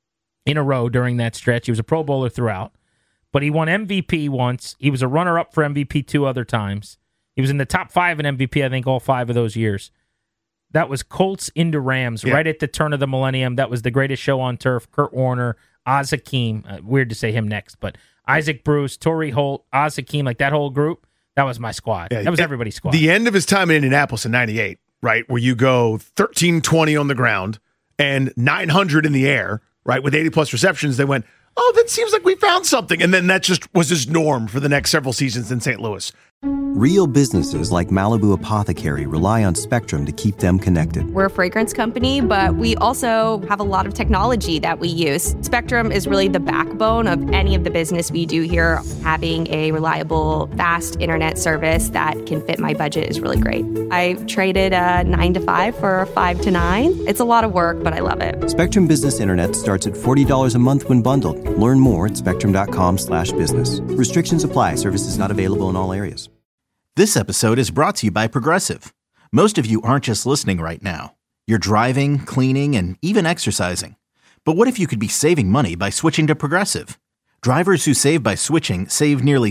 in a row during that stretch. He was a Pro Bowler throughout. But he won MVP once. He was a runner-up for MVP 2 other times. He was in the top 5 in MVP, I think, all 5 of those years. That was Colts into Rams right at the turn of the millennium. That was the greatest show on turf. Kurt Warner, Oz Hakeem. Weird to say him next, but Isaac Bruce, Torrey Holt, Oz Hakeem, like that whole group, that was my squad. Yeah, that was everybody's squad. The end of his time in Indianapolis in 98, right, where you go 13-20 on the ground and 900 in the air, right, with 80-plus receptions, they went, oh, that seems like we found something. And then that just was his norm for the next several seasons in St. Louis. Real businesses like Malibu Apothecary rely on Spectrum to keep them connected. We're a fragrance company, but we also have a lot of technology that we use. Spectrum is really the backbone of any of the business we do here. Having a reliable, fast internet service that can fit my budget is really great. I traded a 9 to 5 for a 5 to 9. It's a lot of work, but I love it. Spectrum Business Internet starts at $40 a month when bundled. Learn more at spectrum.com/business. Restrictions apply. Services not available in all areas. This episode is brought to you by Progressive. Most of you aren't just listening right now. You're driving, cleaning, and even exercising. But what if you could be saving money by switching to Progressive? Drivers who save by switching save nearly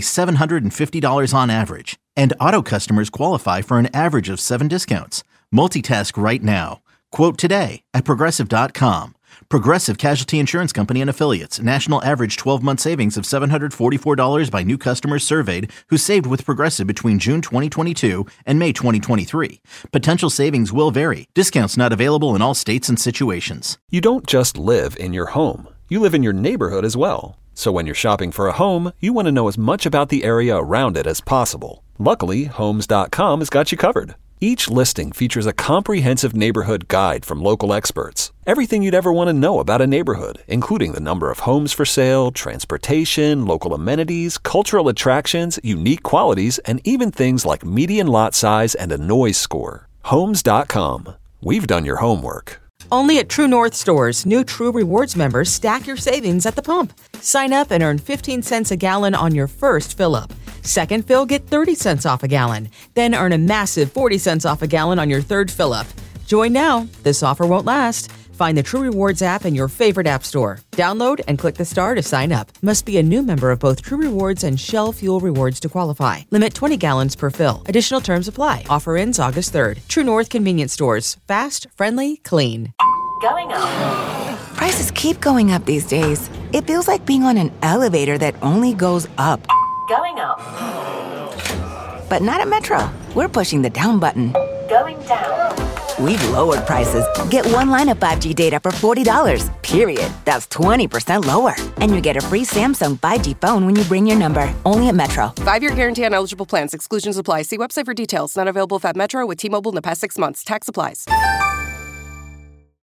$750 on average. And auto customers qualify for an average of 7 discounts. Multitask right now. Quote today at Progressive.com. Progressive Casualty Insurance Company and Affiliates. National average 12-month savings of $744 by new customers surveyed who saved with Progressive between June 2022 and May 2023. Potential savings will vary. Discounts not available in all states and situations. You don't just live in your home. You live in your neighborhood as well. So when you're shopping for a home, you want to know as much about the area around it as possible. Luckily, Homes.com has got you covered. Each listing features a comprehensive neighborhood guide from local experts. Everything you'd ever want to know about a neighborhood, including the number of homes for sale, transportation, local amenities, cultural attractions, unique qualities, and even things like median lot size and a noise score. Homes.com. We've done your homework. Only at True North stores, new True Rewards members stack your savings at the pump. Sign up and earn 15 cents a gallon on your first fill-up. Second fill, get 30 cents off a gallon. Then earn a massive 40 cents off a gallon on your third fill-up. Join now. This offer won't last. Find the True Rewards app in your favorite app store. Download and click the star to sign up. Must be a new member of both True Rewards and Shell Fuel Rewards to qualify. Limit 20 gallons per fill. Additional terms apply. Offer ends August 3rd. True North Convenience Stores. Fast, friendly, clean. Going up. Prices keep going up these days. It feels like being on an elevator that only goes up. Going up. But not at Metro. We're pushing the down button. Going down. We've lowered prices. Get one line of 5G data for $40, period. That's 20% lower. And you get a free Samsung 5G phone when you bring your number. Only at Metro. 5-year guarantee on eligible plans. Exclusions apply. See website for details. Not available at Metro with T-Mobile in the past 6 months. Tax applies.